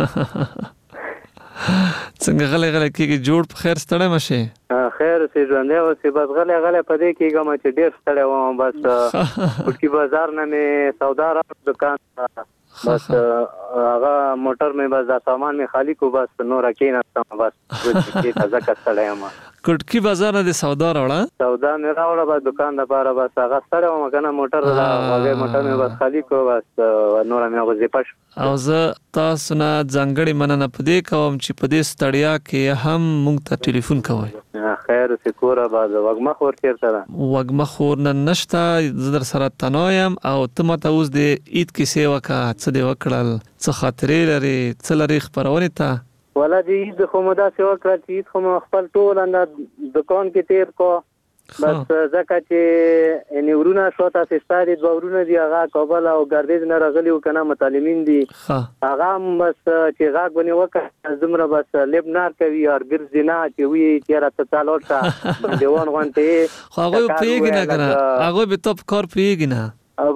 څنګه غلې کېږي جوړ په خیر ستړی مشه خیر سي ژوندې او سي بس غلې پدې کېږم چې ډېر ستړی وم بس پټي بازار نه مې سودا را دکان بس هغه موټر مې بس سامان مې خالی کو بس نور کې نه بس چې تازه کستړی یم کټکی بازار نه سودا راوړه مې راوړه بس دکان د پاره بس هغه ستړی وم کنه موټر مې بس خالی کو بس نور مې غوځي پښ او زه تاسو نه ځانګړي مننه پدې کوم چې پدې ستړیا کې هم مونږ ته ټلیفون کوئ خیر سکوره باز وګمه خور چیرته ده وګمه خور نه نشته زدر سره تنایم او ته ماته اوس د عید کې سیوا کا څه دی وکړل څه خاطرې لري څه لري خبرونه ته ولا دې عید خو مدا سیوا کړ چې عید خو خپل ټول اند دکان کې تیر کو بس ځکه چې نورونه شوته سستاري دورونه دی هغه کابل او ګردیز نه راغلی کنه متعلمین دي هغه بس چې غاګ بني وکړه زمره بس لبنار کوي او ګرځینا چې وی تیرا ته چالوټه دیوان غونته هغه پیګ نه کنه هغه به توپ کار پیګ نه او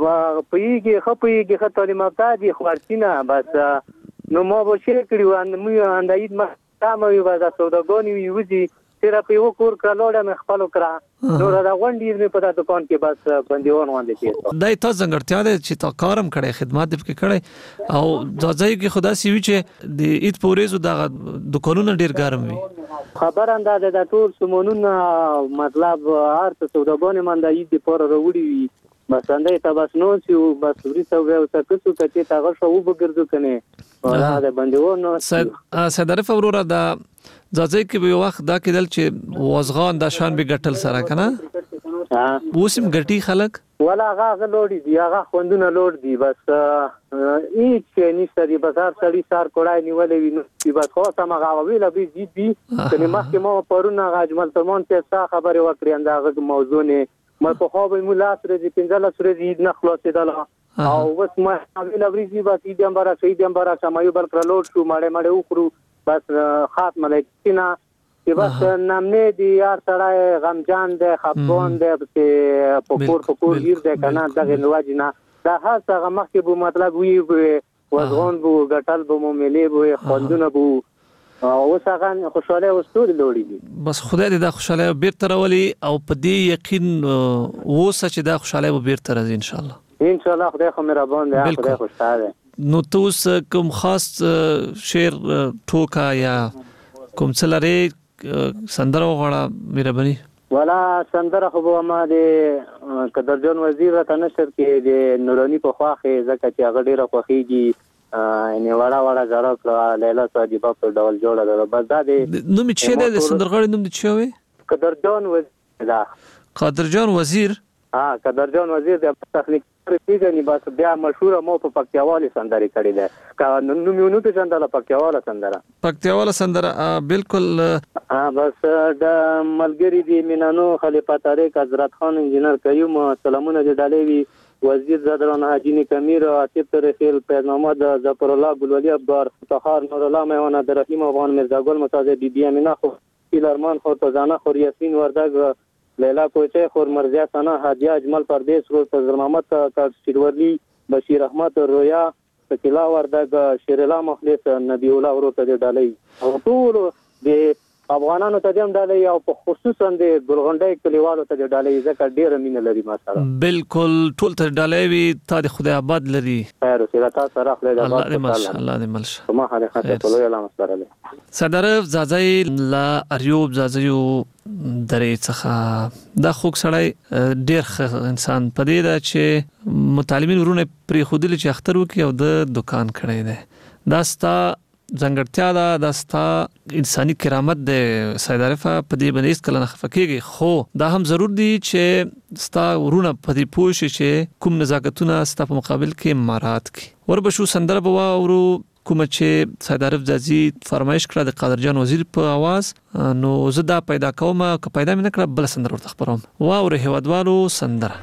پیګي خطر مبتا دي خورتینه بس نو ما به شي کړیو ان مې انداید ما تاسو یو بس سوداګونی ویوزي تیرا په وکور کړهلوړه مې خپل کړه نو را غونډې مې په دکان کې بس بنديون باندې کېږي دای ته څنګهړتیا ده چې تا کارم کړي خدمات دې کړي او ځای کې خدا سي وی چې د عید پورېزو د دکانونو ډیر ګرم وي خبر اندازه د ټول سمونونه مطلب هر څه سوداګونی منده عید پر وروړي وي بس اندای ته بس نو سی بس ورته وو تاسو ته چې تاسو شو وګرځو کنه ولا د بنديون صدرف اورورا دا ځای کې به وخت دا کېدل چې وزغان د شان به ګټل سره کنه وسم ګټي خلک ولا هغه لوړي دی هغه خوندونه لوړ دی بس هیڅ نشته دی بازار سړی سار کوړای نیولې وي نو بس خو سم هغه ویل به دي کنه مخکې مو پرونه اجمل ترمن ته خبره وکړې انداغه موضوع نه ما په خو به مولا سره دي 15 سره دي نه خلاصېدل او بس ما ویل ورېږي بس دې امبارا سمایو بل کړ لوډ شو ماړه وخرو بس خاتمه لیکنا چې بس نامنه دی یار سړی غمجان دی خپګون دی په کور گیر دی کنه دغه نواجنه دا هر څه مخکې بو مطلب وی وزغون بو غټل بو ملي بو خوندونه بو او څنګه خوشاله وستوري لوړی دي بس خدای دې دا خوشاله بیرته راولي او په دې یقین وسه چې دا خوشاله به بیرته راځي ان شاء الله خدای خو مهربان دی خدای خوشاله نو تاسو کوم خاص شعر ټوکا یا کوم څه لري سندره وغواړه مهرباني ولا سندره خو ما د قدرجان وزیر ته نشر کې د نورانی په خواخه زکه چې هغه ډیره خوخيږي نه وړا زړه کړه لیلا صاحب په ډول جوړه ده بس دا د نو می چې د سندرغړي نوم دي چې وي قدرجان وزیر قدرجان وزیر د تخنیک پیژنې بس بیا مشهور مو په پکتیاوالي سندري کړی ده کا نو میونو ته چنداله پکتیاواله سندره بالکل بس د ملګری دی مینانو خلیفہ طارق حضرت خان انجینر قیوم سلامونه د ډالوي وزیر زادران حاجی کمیر عاطف رفیل پیغمبر ظفر الله ګلولي ابدار طاهر نور الله میوانه د رحیم افغان مرزا ګل متازه بی بی امینه خو پیلرمان خو تزانه خو یاسین وردګ لیلا کوچه خور مرزیا ثنا هادیه اجمل پردیس روز فضل محمد کار سیرورلی بشیر احمد رویا فکلا وردګ شیر الله مخلص نبی الله ورته د ډالۍ او ټول د افغانانو ته هم ډالۍ او په خصوصا د ګلغونډۍ کلیوالو ته د ډالۍ ځکه ډیر مینه لري ما سره بالکل ټول ته ډالۍ وي تا د خدای آباد لري خیر اوسه تاسو سره خپل د الله دې ملش ما خاله خاطر ټول یې سره صدر زازای لا اریوب زازیو درې څخه دا خوک سړی ډیر انسان پدې دا چې متعلمین ورونه پری خودل چې اختر وکي او د دکان کړی دی دا ستا ځنګړتیا دا ستا انساني کرامت د سید عارفه په دې باندې اس کله نه خفکیږي خو دا هم ضرور دی چې ستا ورونه په دې پوښ چې کوم نزاکتونه ستا په مقابل کې مارات کی وربشو سندره بوا ورو کوم چې سید عارف زازي فرمایش کړه د قادر جان وزیر په आवाज نو زدا پیدا کوم که پیدا مې نکړه بل سندره ورته خبروم واو ره هوادوالو سندره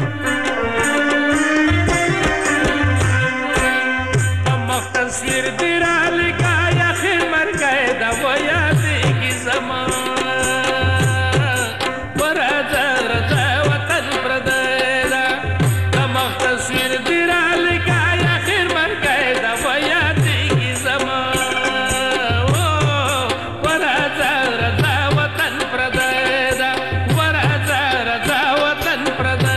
تصویر دیرا لکا یا خیر مر گئے دا وہ یادی کی زمان ورازا رضا وطن پردیدا دماغ تصویر دیرا لکا یا خیر مر گئے دا وہ یادی کی زمان ورازا رضا وطن پردیدا ورازا رضا وطن پردیدا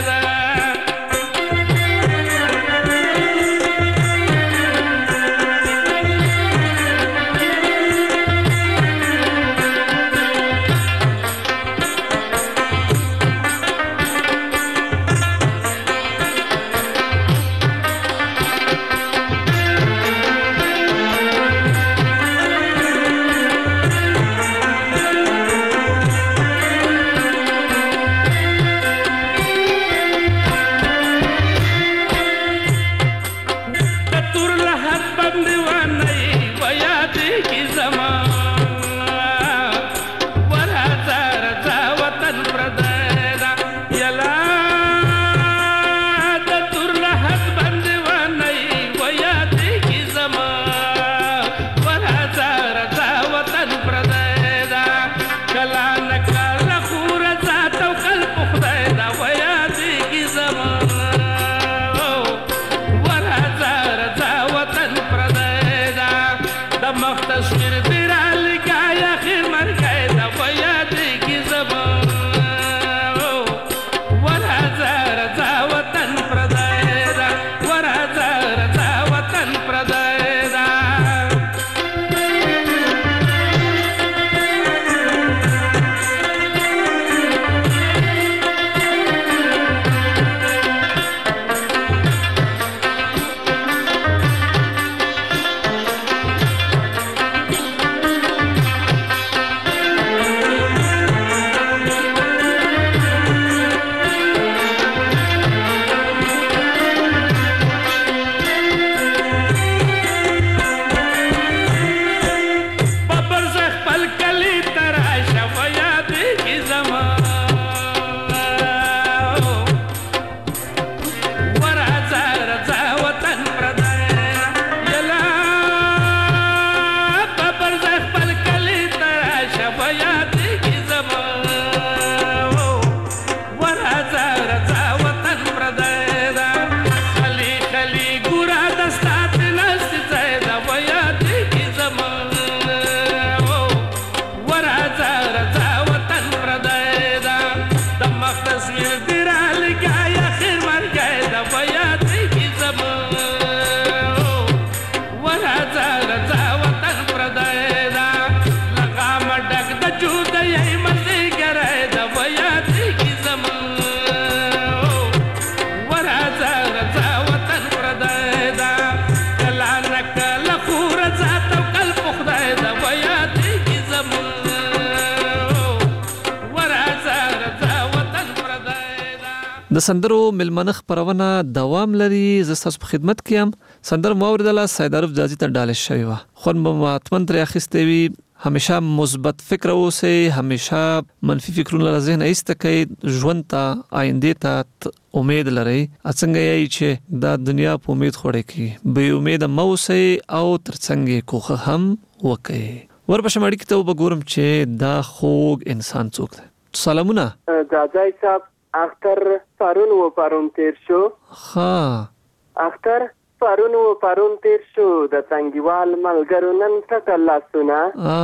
د سندرو ملمنخ پرونه دوام لري زستاس په خدمت کیم سندر موردله سید عارف زازي ته ډاله شوی و خو ماتمن تر اخیسته وی همیشه مثبت فکر اوسه همیشه منفي فکرونه له ذهن ایستکې ژوند ته آینده ته امید لري څنګه یی چې دا دنیا په امید خوړې کی به امید موسه او ترڅنګ کوخه هم وکي ورپښمړی کته وګورم چې دا خوږ انسان څوک دی سلامونه زازای صاحب اختر پرون و پرون تیر شو ها اختر پرون تیر شو د تنګیوال ملګرو نن څه لاسونه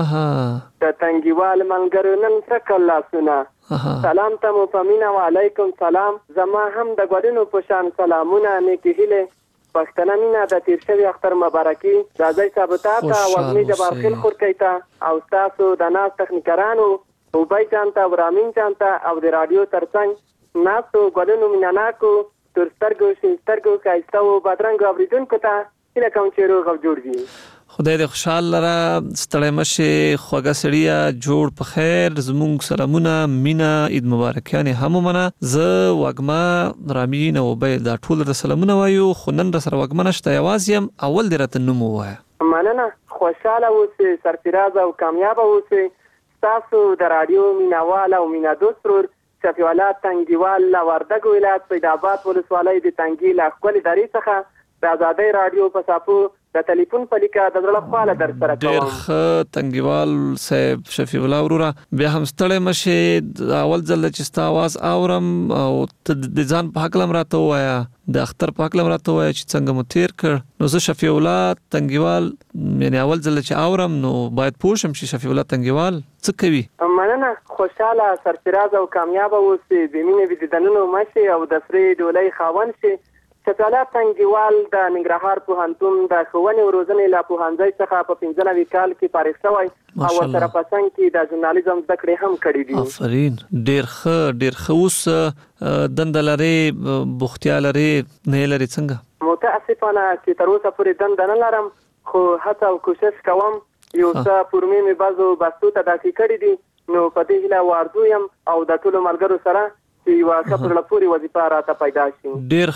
د تنګیوال ملګرو نن څه لاسونه سلام ته مو پمینا وعلیکم سلام زما هم د ګډونو په شان سلامونه نیکی هله پښتنه مینا د تیر شوی اختر مبارکي راځي ثابته تا وګمي جبار خل خور کیتا او تاسو د ناس تخنیکرانو او بای چانتا ورامین چانتا او د رادیو ترڅنګ ناسو ګډونو میناناکو ترسترګو شینسترګو کایستو بدرنګ اوریدونکو ته هله کوم چې روغ او جوړ وي خدای دې خوشاله را ستړی مشه خوږه سړیا جوړ په خیر زموږ سلامونه مینا عید مبارکیان هم منه ز وګما رامین او بای دا ټول د سلامونه وایو خو نن سره وګما نشته یوازې هم اول دې راته نوم وایه مننه خوشاله اوسئ سرفراز او کامیاب اوسئ تاسو د رادیو میناوال او مینا دوست ورور شفیع الله تنګیوال لا وردګ ولایت پیداباد ولسوالۍ د تنګی لا خپل دری څخه د آزادۍ رادیو په صافو د ټلیفون په لیکه د زړه خواله در سره کوم ډېر ښه تنګیوال صاحب شفیع الله وروره بیا هم ستړی مشه اول ځل چې ستا आवाज اورم او د ځان په حق لم راته وایا د اختر په حق لم راته وایا چې څنګه مو تیر کړ نو زه شفیع الله تنګیوال یعنی اول ځل چې اورم نو باید پوښم چې شفیع الله تنګیوال څه کوي مننه خوشاله سرفراز او کامیاب اوسئ بمینه ویدنونو مشه او د سری ډولۍ خاون شي شفیع الله تنګیوال د ننګرهار پوهنتون د ښوونې او روزنې لا پوهنځي څخه په 15 کال کې فارغ شوی او سره پسند کې د ژورنالیزم زده کړې هم کړې دي آفرین ډېر ښه اوس دنده لري بوختیا لري نه لري څنګه متاسفانه چې تر اوسه پورې دنده نه لرم خو هڅه او کوشش کوم یو څه پورمې مې بازو بستو ته داسې کړې دي نو په دې هیله وارزو یم او د ټولو ملګرو سره چې یو ښه پر لپاره وظیفه راته پیدا شي ډېر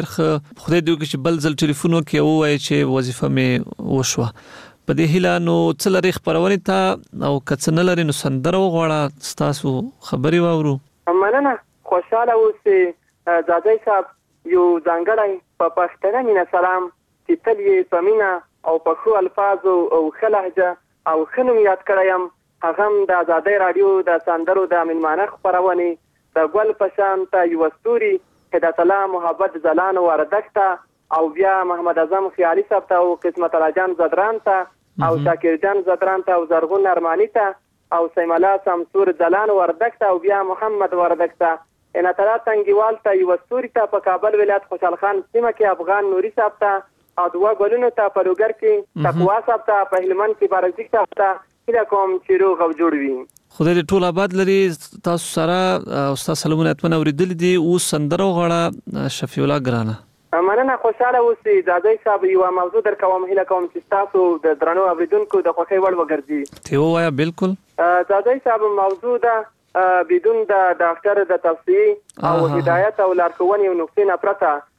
ښه خدای دې وکړي چې بل ځل ټلیفون وکړي او وایي چې وظیفه مې وشوه په دې هیله نو څه لري خبرونه ته او کڅ نه لري نو سندره وغواړه تاسو خبري واورو مننه خوشاله اوسئ زادای صاحب یو ځانګړی په پښتنه مینا سلام چې تل یې په مینا او په خو الفاظو او خلهجه او خنوم یاد کړم هغه هم د آزادۍ رادیو د سندرو د ملمانه خبرونه د ګل پشان ته یو استوري هدایت الله محبت زلان وردکتا او بیا محمد اعظم خیالي صاحب ته او قسمت الله جان زدران ته او شاکر جان زدران ته او زرغون ارمانی ته او سیم الله سمسور زلان وردکتا او بیا محمد وردکتا ان تعالی تنګیوال ته یو استوري ته په کابل ولایت خوشحال خان سیمه کې افغان نوري صاحب ته او دوا ګلونو ته په لوګر کې تقوا صاحب ته په هلمند کې بارزیک صاحب ته کله کوم چې روغ او جوړ وي خدای دې ټول آباد لري تاسو سره او تاسو سلامونه اتمنه اوریدل دي او سندره غواړه شفیع الله ګرانه مننه خوشاله اوسئ زادای صاحب یو موضوع در کوم هله کوم چې تاسو د درنو اوریدونکو د خوښي وړ وګرځي ته وایا بالکل زادای صاحب موضوع ده بدون د ډاکټر د توصیه او هدایت او لارښوونې او نقطې نه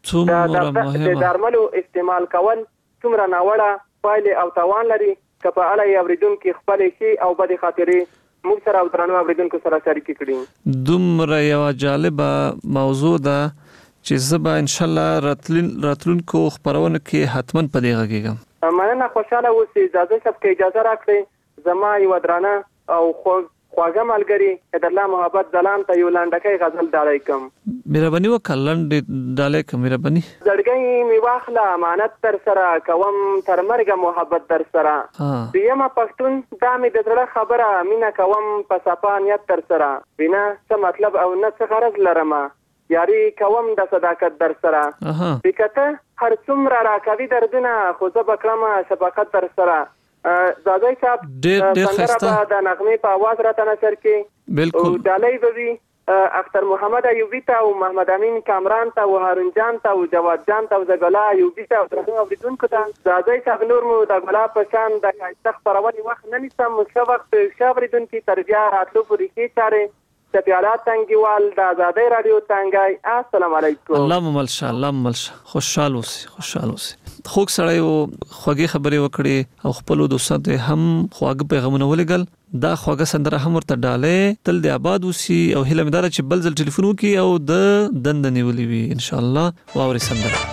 پرته د درملو استعمال کول څومره ناوړه پایلې او تاوان لري کپه اړه اوریدونکو خپل شي او بد خاطرې موږ سره او درنو اوریدونکو سره شریک کړي دومره یو جالبه موضوع ده چې زبا ان شاء الله راتلونکو خبرونه کې حتما پدې غږیږم مننه خوشاله اوسئ اجازه شپ کې اجازه راکړئ زما یو درانه او خواږه ملګری د الله محبت زلان ته یو لنډکۍ غزل ډالۍ کوم مهرباني وکړه لنډ ډالۍ کوم مهرباني زړګۍ می واخله امانت تر سره کوم تر مرګه محبت در سره بیمه پښتون دا می د زړه خبره مینا کوم په صفانیت تر سره بنا څه مطلب او نه څه غرض لرمه یاري کوم د صداقت در سره وکته هر څومره راکوي دردونه خو زه بکړم شفقت در سره زادای صاحب ډېر خسته د نغمه په आवाज راته نشر کې بالکل ډالۍ بوي اختر محمد ایوبی ته او محمد امین کامران ته او هارون جان ته او جواد جان ته او زګلا ایوبی ته او درنو اوریدونکو ته زادای صاحب نور مو د ګلا په شان د کایسته خبرونې وخت نه نیسم څو وخت شابریدونکو تربیه راتلو پورې کې چاره شفیع تنګیوال د آزادۍ رادیو تنګای السلام علیکم الله ملشه خوشاله اوسئ خوږ سړی او خوږی خبرې وکړي او خپل دوستانو هم خواږه پیغامونه ولګل دا خوږه سندره هم ورته ډاله تل د آباد اوسي او هله مدار چې بل ځل ټلیفون وکي او د دند نیولې وي ان شاء الله واوري سندره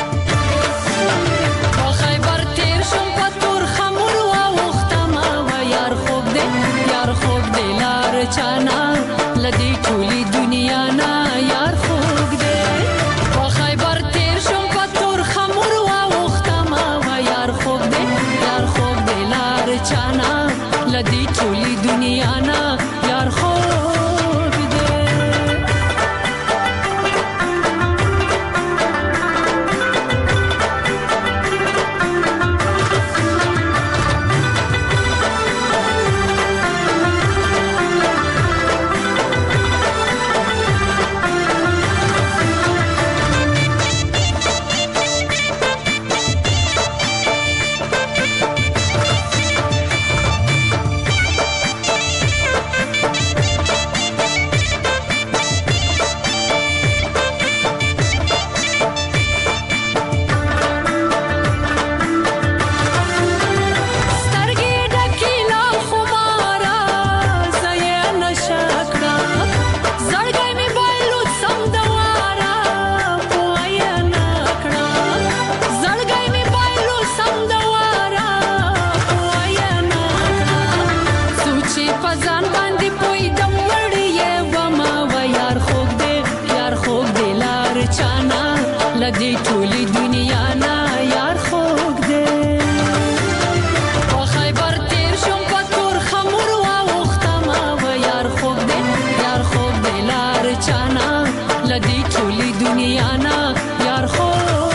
چانا لدی ټولي دنیا نا یار خوګ دې په خیبر تیر شم په تور خمر واو لدی ټولې دنیا نه یار خوږ دی په خیبر تیر شم په تور خمور واوښتم و یار خوږ دی لار چانا لدی ټولې دنیا نه یار خوږ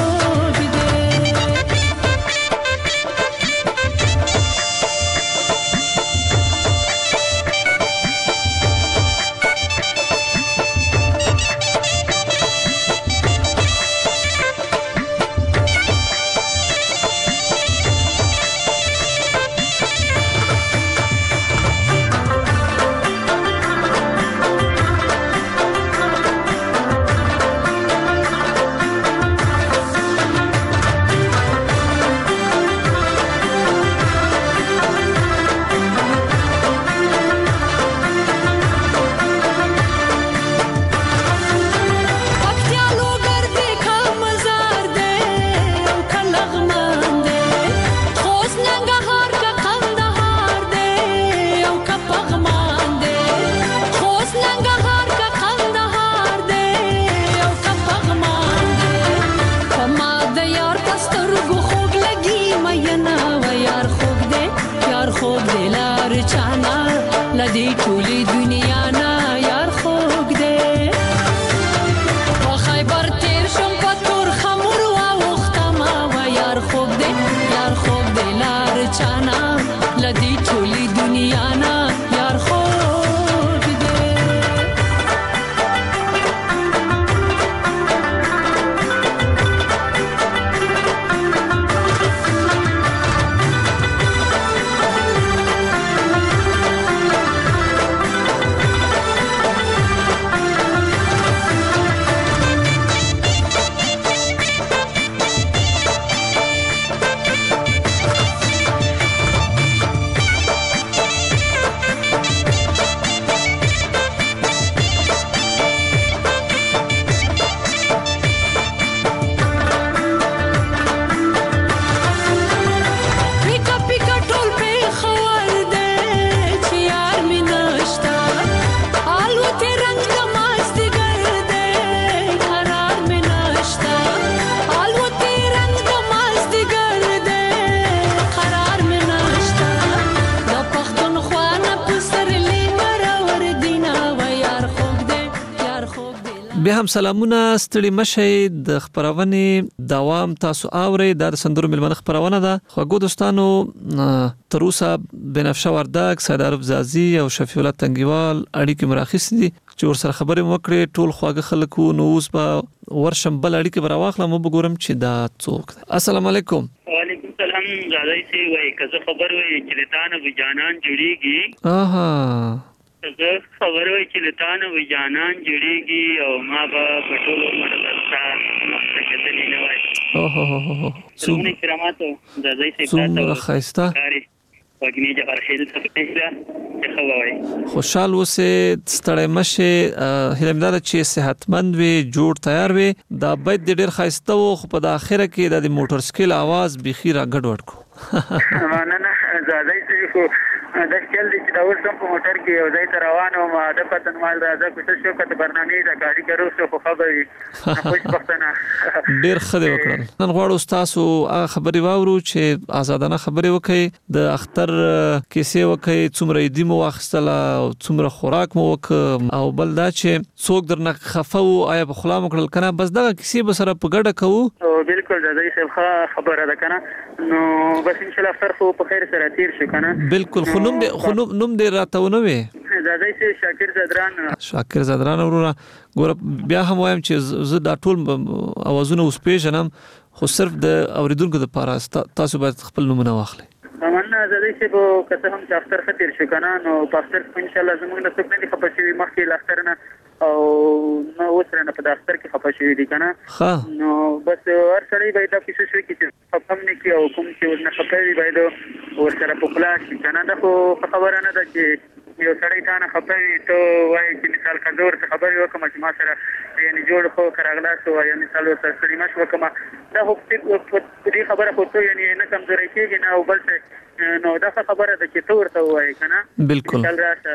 لدی ټولې دنیا نه یار خوږ دی په خیبر تیر شم په تور خمور واوښتم و یار خوږ دی لار چانا لدی ټولې دنیا نه یار خوږ دی بیا هم سلامونه ستړي مشي د خبرونې دوام تاسو اورئ د سندرو ملمنه خبرونه ده خوږو دوستانو تر اوسه بنفشه وردک سید عرب زازي او شفیع الله تنګیوال اړیکې مراخص دي چې ورسره خبرې وکړي ټول خواږه خلکو نو اوس به ورشم بل اړیکې براواخلم وګورم چې دا څوک ده. السلام علیکم. وعلیکم السلام. زادای سی وای کزه خبر وای چې لتان وجانان جوړیږي. زه خبر وای چې لتان وجانان جوړیږي او ما به پټول مرستا مستقلی نه وای. څومره کراماتو زادای سی څومره خایسته وګنی جبر خیل څه خوای خوشحال وسه ستړی مشه هلمدار چې صحتمند وي جوړ تیار وي دا باید ډېر خایسته وو خو په اخره کې د موټر سکیل आवाज بخیر غډوډ کو نه زادای سی خو د چل دي چې دا ورسم په موټر کې یو ځای ته روان او ما د پتن مال راځه کوشش وکړه برنامه دا ګاډي کرو څه خو خبري خوش بختنه ډیر خدای وکړل. نن غواړو تاسو هغه خبري واورو چې آزادانه خبري وکړي د اختر کیسه وکړي څومره دې مو واخستله او څومره خوراک مو وک او بل دا چې څوک درنه خفو آیا په خلا مکړل کنه بس دغه کیسه به سره په ګډه کوو. بالکل زادای صاحب خبره ده کنه نو بس ان شاء الله اختر خو په خیر سره تیر شي کنه. بالکل خو نوم دې راتهونه وي زادای صاحب شاکر زدران وروره ګور بیا هم وایم چې زه دا ټول اوازونه اوس پیژنم خو صرف د اوریدونکو لپاره تاسو باید خپل نومونه واخلئ. مننه زادای صاحب کته هم چې اختر خطر شو کنه نو په اختر ان شاء الله زموږ نه څوک نه خپشي مخکې اختر نه او نو وسره په اختر کې خپشي دي کنه نو بس هر سړی باید د کوشش وکړي چې خپم نه کی او کوم چې ورنه خپري باید ورسره په خلاص کنه دا خو خبره نه ده چې یو سړی تانه خپري ته وایي چې مثال کډور څه خبري وکم چې ما سره یعنی جوړ خو کراغلا سو یا مثال ورته سړی مش وکم دا خو دې خبره خو ته یعنی نه کمزوري کېږي نه او بل څه نو دا خبره ده چې ته ورته وایي کنه بالکل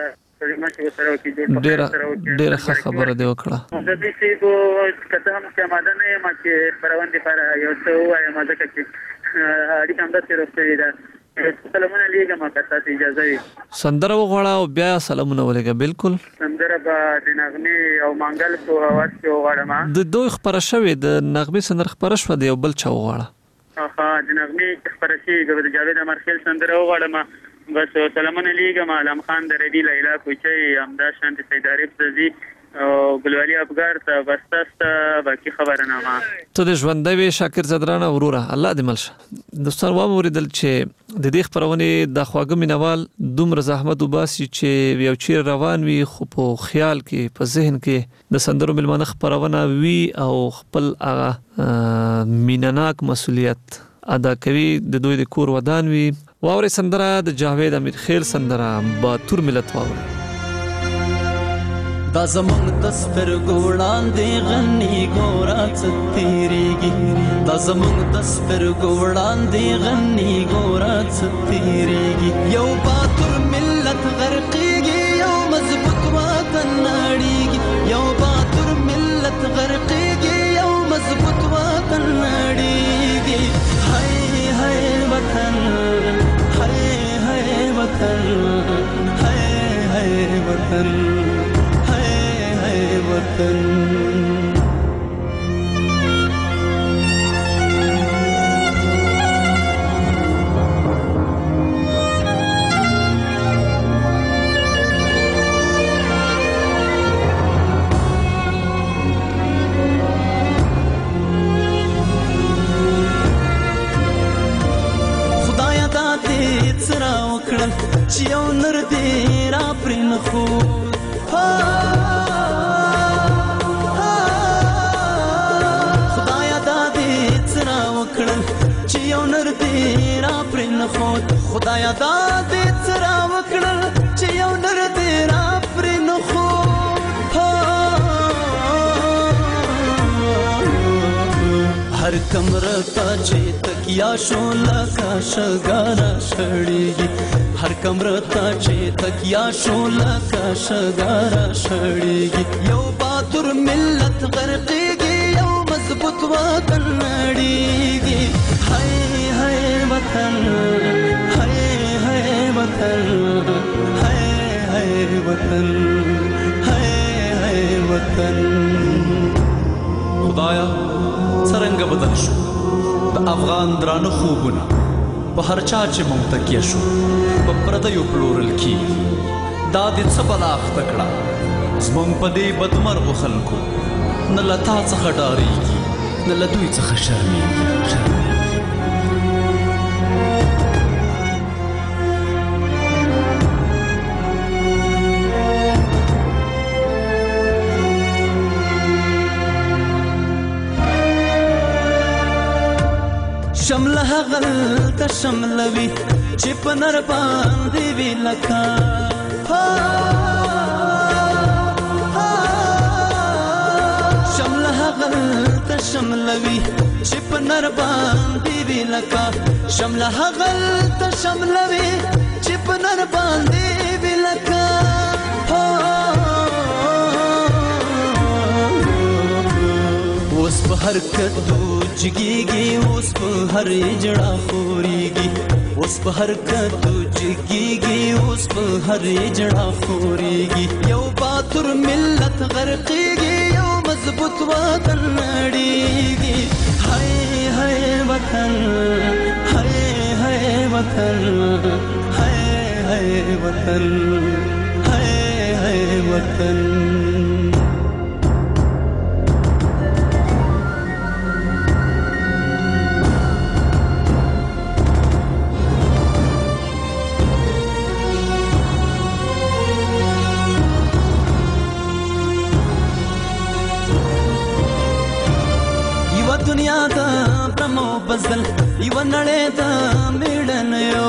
سړي مشه سره کې جوړ ډېر ښه خبره دی وکړه. د دې چې کو کته هم چې ماده نه ما چې پروند لپاره یو څه وایي ماده کې اړیکه هم د تیروستې ده. سلامونه لیږه ما کته اجازه وي سندره وغواړه او بیا سلامونه ولېږه. بالکل سندره به د نغمې او مانګل په اواز کې وغواړم. د دوی خبره شوې د نغمې سندره خبره شوه د یو بل چا وغواړه. د نغمې خبره شي د جاوید امرخیل سندره وغواړم. بس سلامونه لیږه ما علم خان د ربی لیلا کوچي همدا شانت سید عارف زدي او ګلوالي افغار ته بستاسته باقي خبره نه ما ته د ژوندوي شاکر زدرانه وروره الله دې ملشه. دوستان و موریدل چې د دې خبرونه د خواږه مینوال دومره زحمت وباسي چې یو چیر روان وي خو په خیال کې په ذهن کې د سندرو ملمنه خبرونه وي او خپل هغه مینناک مسؤلیت ادا کوي د دوی د کور ودان وي. واوري سندره د جاوید امرخیل سندره باتور ملت واوري. دا زمونږ د سترګو وړاندې غني ګوره څه تېرېږي. دا زمونږ د سترګو وړاندې غني ګوره څه تېرېږي. یو باتور ملت غرقېږي یو مضبوط وطن نړېږي. یو باتور ملت غرقېږي یو مضبوط وطن نړېږي. هاي هاي وطن هاي هاي وطن هاي هاي وطن وطن. خدایا دا دې څرا وکړل چې یو نر دې را پرې نه خو خدایا دا دې څرا وکړل چې یو نر دې را پرې نه خو هر کمره ته چې تکیا شو لکه شګاره شړېږي. هر کمره ته چې تکیا شو لکه شګاره شړېږي. یو باتور ملت غرقېږي یو مضبوط وطن نړېږي. هاي هاي وطن هاي هاي وطن هاي هاي وطن هاي هاي وطن. خدایا څرنګه بدل شو د افغان درانه خوبونه په هر چا چې مونږ تکیه شو په پردیو پلورل کېږي. دا دې څه بلا اخته کړه زمونږ په دې بدمرغو خلکو نه له تا څخه ډارېږي نه له دوی څخه شرمېږي. شمله غلطه شملوي چې په نر باندې وی لکه شمله غلطه شملوي چې په نر باندې وی لکه شمله غلطه شملوي چې په نر باندې وی لکه اوس په هر کدو جګيږي اوس په هر جړه خوريږي. اوس په هر کدو جګيږي اوس په هر جړه خوريږي. یو باتور ملت غرقېږي یو مضبوط وطن نړېږي. هاي هاي وطن هاي هاي وطن هاي هاي وطن هاي هاي وطن. دنیا دا برمو بزل یو نړۍ دا میړن یو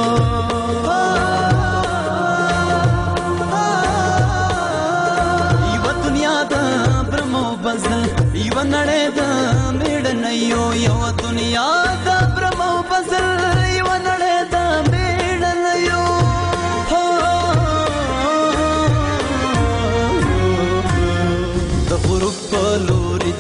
یو دنیا دا برمو بزل یو نړۍ دا میړن یو یو دنیا دا برمو بزل یو نړۍ دا میړن یو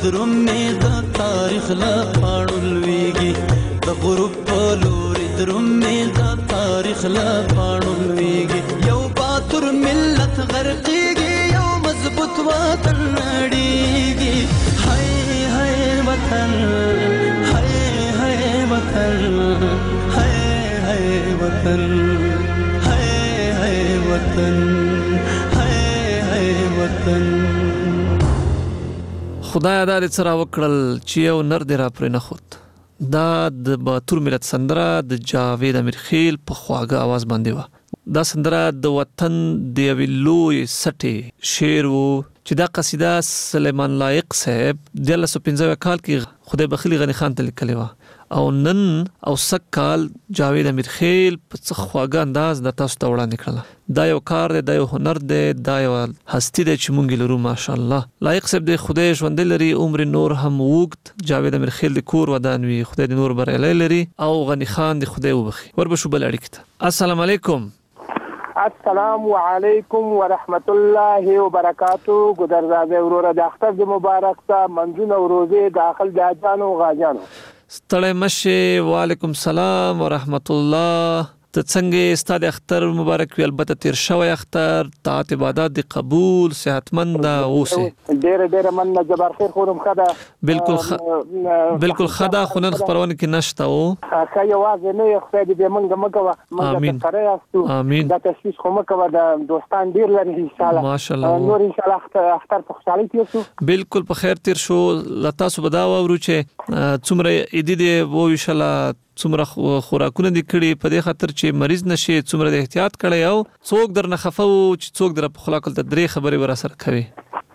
درومې د تاریخ لا پاړولويږي د غروب په لوري درومې د تاریخ لا پاړولويږي یو باتور ملت غرقيږي یو مضبوط وطن نړيږي هاي هاي وطن هاي هاي وطن هاي هاي وطن هاي هاي وطن هاي هاي وطن خدای دا دې سره وکړل چې یو نر دې را پرې نه خود دا د باتور ملت سندره د جاوید امیرخیل په خواږه आवाज باندې و دا سندره د وطن د یوې لوی سټې شعر و چې دا قصیده سلیمان لایق صاحب د 1915 کال کې خدای بخیلی غنی خان ته لیکلې و او نن او سکال جاوید امیرخیل په خواږه انداز د تاسو ته وړاندې کړل دا یو کار دی دا یو هنر دی دا یو هستی دی چې مونږ لرو ماشاءالله لایق صاحب د خدای ژوند لري عمر نور هم وګت جاوید امیرخیل د کور ودان وي خدای د نور برعلی لري او غنی خان د خدای وبخي وربشو بل اړیکه السلام علیکم السلام علیکم ورحمت الله وبرکاتو ګدرزاده وروره د اختر د مبارک ته منځونه وروزه داخل د اجانو غاجانو ستړی مشه وعلیکم السلام ورحمت الله ته څنګه ستاد اختر مبارک وي البته تیر شوی اختر طاعت عبادت دی قبول صحتمند اوسه ډېر من جبار خیر خورم خدا بالکل خدا خونن خبرونه کې نشته او که یوازې نه خدای دې موږ مګو موږ سره یاستو دا تشویش خو مګو د دوستان ډېر لري ان شاء الله ماشاءالله نور ان شاء الله اختر په خوشحالي کې شو بالکل په خیر تیر شو لتا سو بدا ورو چې څومره اېدې دی وو ان شاء الله څومره خوراکونه دي کړي په دې خاطر چې مریض نشي څومره د احتیاط کړي او څوک در نه خفو چې څوک در په خلاقل د درې خبرې ور سره کوي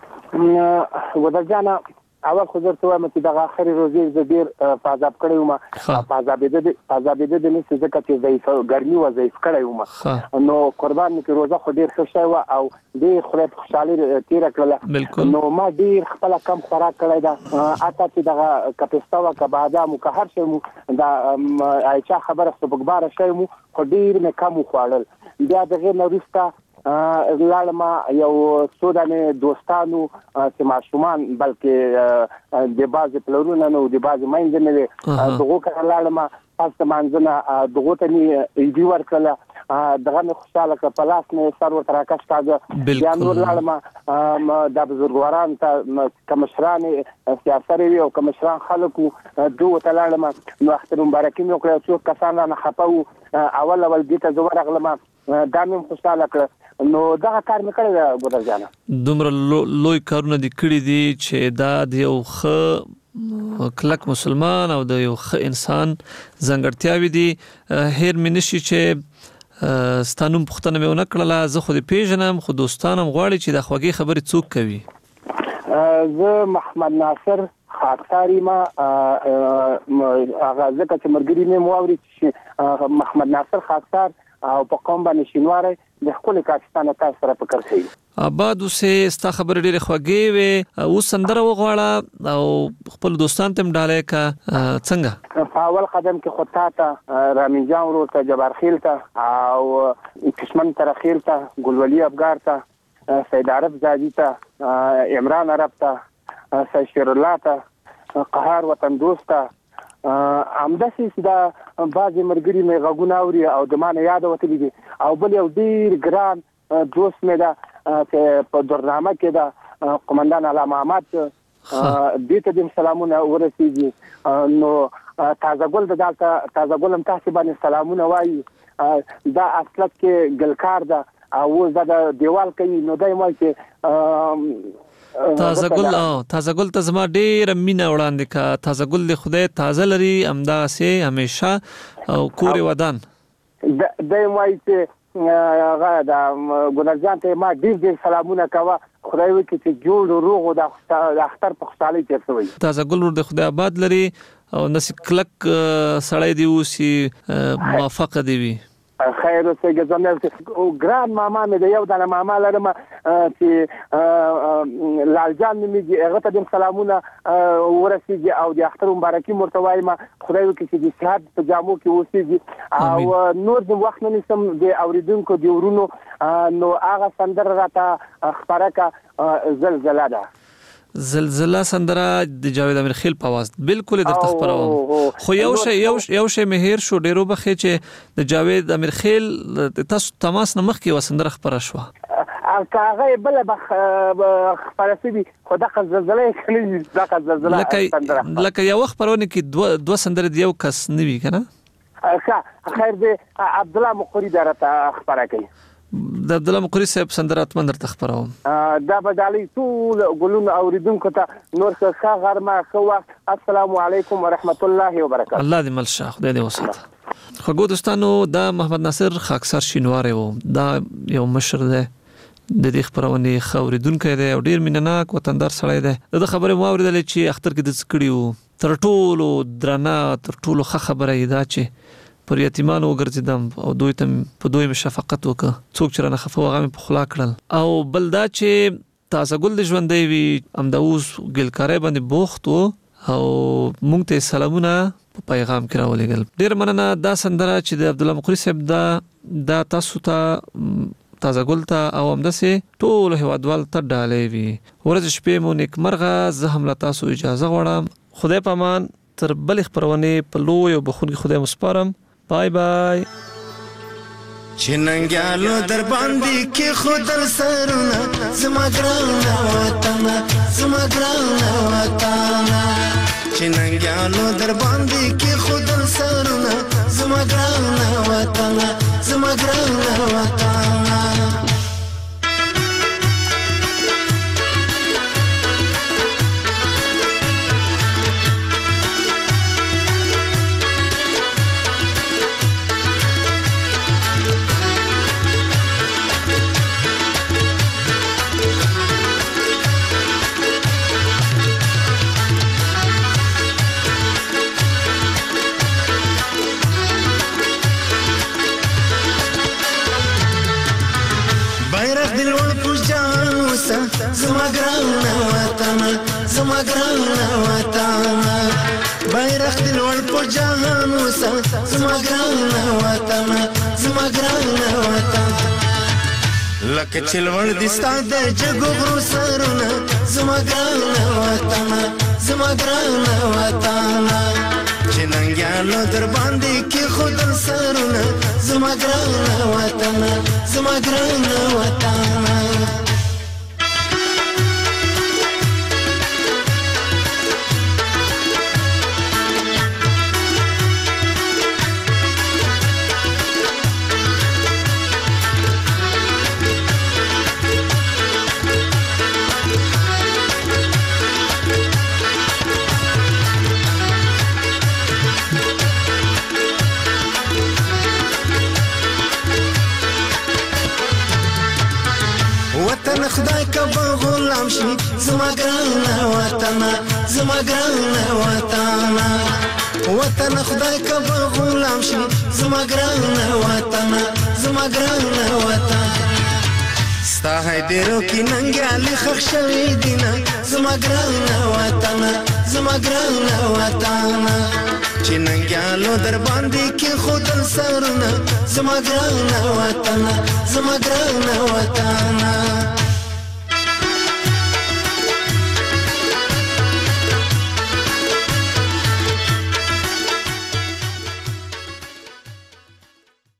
ودرجانه اول خو درته وایم چې د اخري روزي ز ډیر فاضاب کړی وم فاضاب دې نه ځکه چې ضعیف ګرمي و ضعیف کړی وم نو قربان کې روزه خو ډیر ښه شوی و او دې خو په خوشالي تیر کړل نو ما ډیر خپل کم خوراک کړی دا اته چې د کپستا و کبادا مو که هر شی مو دا ایچا خبره سبګبار شوی مو خو ډیر مې کم خوړل بیا دغه نورستا لاړم یو سودانه دوستانو چې ماشومان بلکې د بازي پلرونو نو د بازي ماینځ نه دغه کړه لاړم پس منځنه دغه ته ایډي ورکړه دغه خوشاله ک پلاس نه سر ور تراکش کاغه بیا نور لاړم د بزرګواران ته کمشران سیاست وی او کمشران خلکو دوه تلاړم نو اختر مبارکي مې وکړه چې کسان نه خپاو اول دې ته زور غلم دا مې خوشاله کړ نو دا کار مې کړی ګودرجانه دومره لوی کارونه دي کړی دي چې دا د یو ښه کلک مسلمان او د یو ښه انسان ځانګړتیاوې دي هیر مې نشي چې ستانوم پښتنه مې ونه کړله زه خو دې پیژنم خو دوستانم غواړي چې د خوږې خبرې څوک کوي زه محمد ناصر خاطری ما هغه ځکه چې مرګري مې مواوري چې محمد ناصر خاطر او په قوم باندې شینواره د خپل پاکستان تاسو سره فکر کوي آباد اوسه ستا خبر ډېر خوږې وي او سندره وغواړه او خپل دوستان ته مډاله کا څنګه په اول قدم کې خطا ته رامین جان ورته جبار خیل ته او کشمن ترخیل ته ګلولي افغار ته سید عرب زادی ته عمران عرب ته شیر الله ته قهار وطن دوست ته امداسي دا بعضی مرګري مې غوونه اوري او د مانه یاد وته دي او بل یو ډیر ګران دوست مې دا چې په درنامه کې دا قومندان علامه احمد دې ته د سلامونه ورسېږي نو تازه ګل تازه ګلم تاسو باندې سلامونه وایي دا اصلت کې ګلکار دا او دا دیوال کوي نو دای مو چې تازه ګل ته زما ډېر مینه وړاندې کا تازه ګل د خدای تازه لري امدا سه همیشه او کور ودان دای مو چې هغه دا ګلرجان ته ما ډېر سلامونه کاوه خدای وکړي چې جوړ روغ او د اختر په خوشالۍ کې شوی تازه ګل ور د خدای آباد لري او نس کلک سړی دی اوسې موافق دی وي خیر اوسه ګزمل ګران ماما مې د یو دانه ماما لرم چې لالجان مې هغه ته د سلامونه ورسېږي او د اختر مبارکي مرتوای ما خدای وکړي چې د صحت په جامو کې اوسېږي او نور د وخت نه نسم د اوریدونکو د ورونو نو هغه سندر راته خبره کا زلزلہ ده زلزلہ سندره د جاوید امیرخیل په आवाज بالکل درته خبروم خو یو شی مهیر شو ډیرو بخې چې د جاوید امیرخیل تاسو تماس نه مخکې وسندره خبره شو هغه بل خبرسي خو د زلزلې کني د زلزلہ لکه یو خبرونه کې دوه سندره دیو کس نیوي کنه خیر دی عبد الله مقری درته خبره کوي د عبد الله مقری صاحب سندرات من درته خبروم دا بدالي ټول ګلون اوریدونکو ته نور څه غرمه خو السلام علیکم ورحمت الله وبرکاته الله دې مل شاه خدای دې وساته خو دوستانو دا محمد ناصر خاکسار شینواری وو دا یو مشر دی د دې خبرونه خوریدونکو دی او ډیر مینناک وطندار سړی دی د خبره مو اوریدل چې اختر کې د څکړیو تر ټولو درنا تر ټولو خبره دا چې پر یتیمانو ګرځیدم او دوی ته په دوی شفقت وکړه څوک چې رانه خفه وغه په خلا کړل او بل دا چې تازه ګل د ژوندې وي امداوس ګلکاري باندې بوخت او مونږ ته سلامونه په پیغام کې راولېګل ډیر مننه دا سندره چې د عبد الله مقری صاحب دا تاسو ته تازه ګل ته او همدسه ټول هوادوال ته ډالې وي ورځ شپې مو نیک مرغه زه هم لا تاسو اجازه غواړم خدای پامان تر بل خبرونه په لوی او بخونګي خدای مسپارم بای بای چننګالو در باندې کې خود سرونه زما ګران وطن زما ګران وطن چننګالو در باندې کې خود سرونه زما ګران وطن زما ګران وطن زما ګران وطن زما ګران وطن بیرغ دې لوړ په جهان وسه زما ګران وطن زما ګران وطن لکه چلوړ دې ستاد جګو غرو سرونه زما ګران وطن زما ګران وطن چننګالو در باندې کې خود سرونه زما ګران وطن زما ګران وطن وطن خدای کبا غلام شي زما ګران وطن زما ګران وطن وطن خدای کبا غلام شي زما ګران وطن زما ګران وطن ستا هدیرو کې ننګالي خښ شوي دینه زما ګران وطن زما ګران وطن چې ننګالو در باندې کې خود سرونه زما ګران وطن زما ګران وطن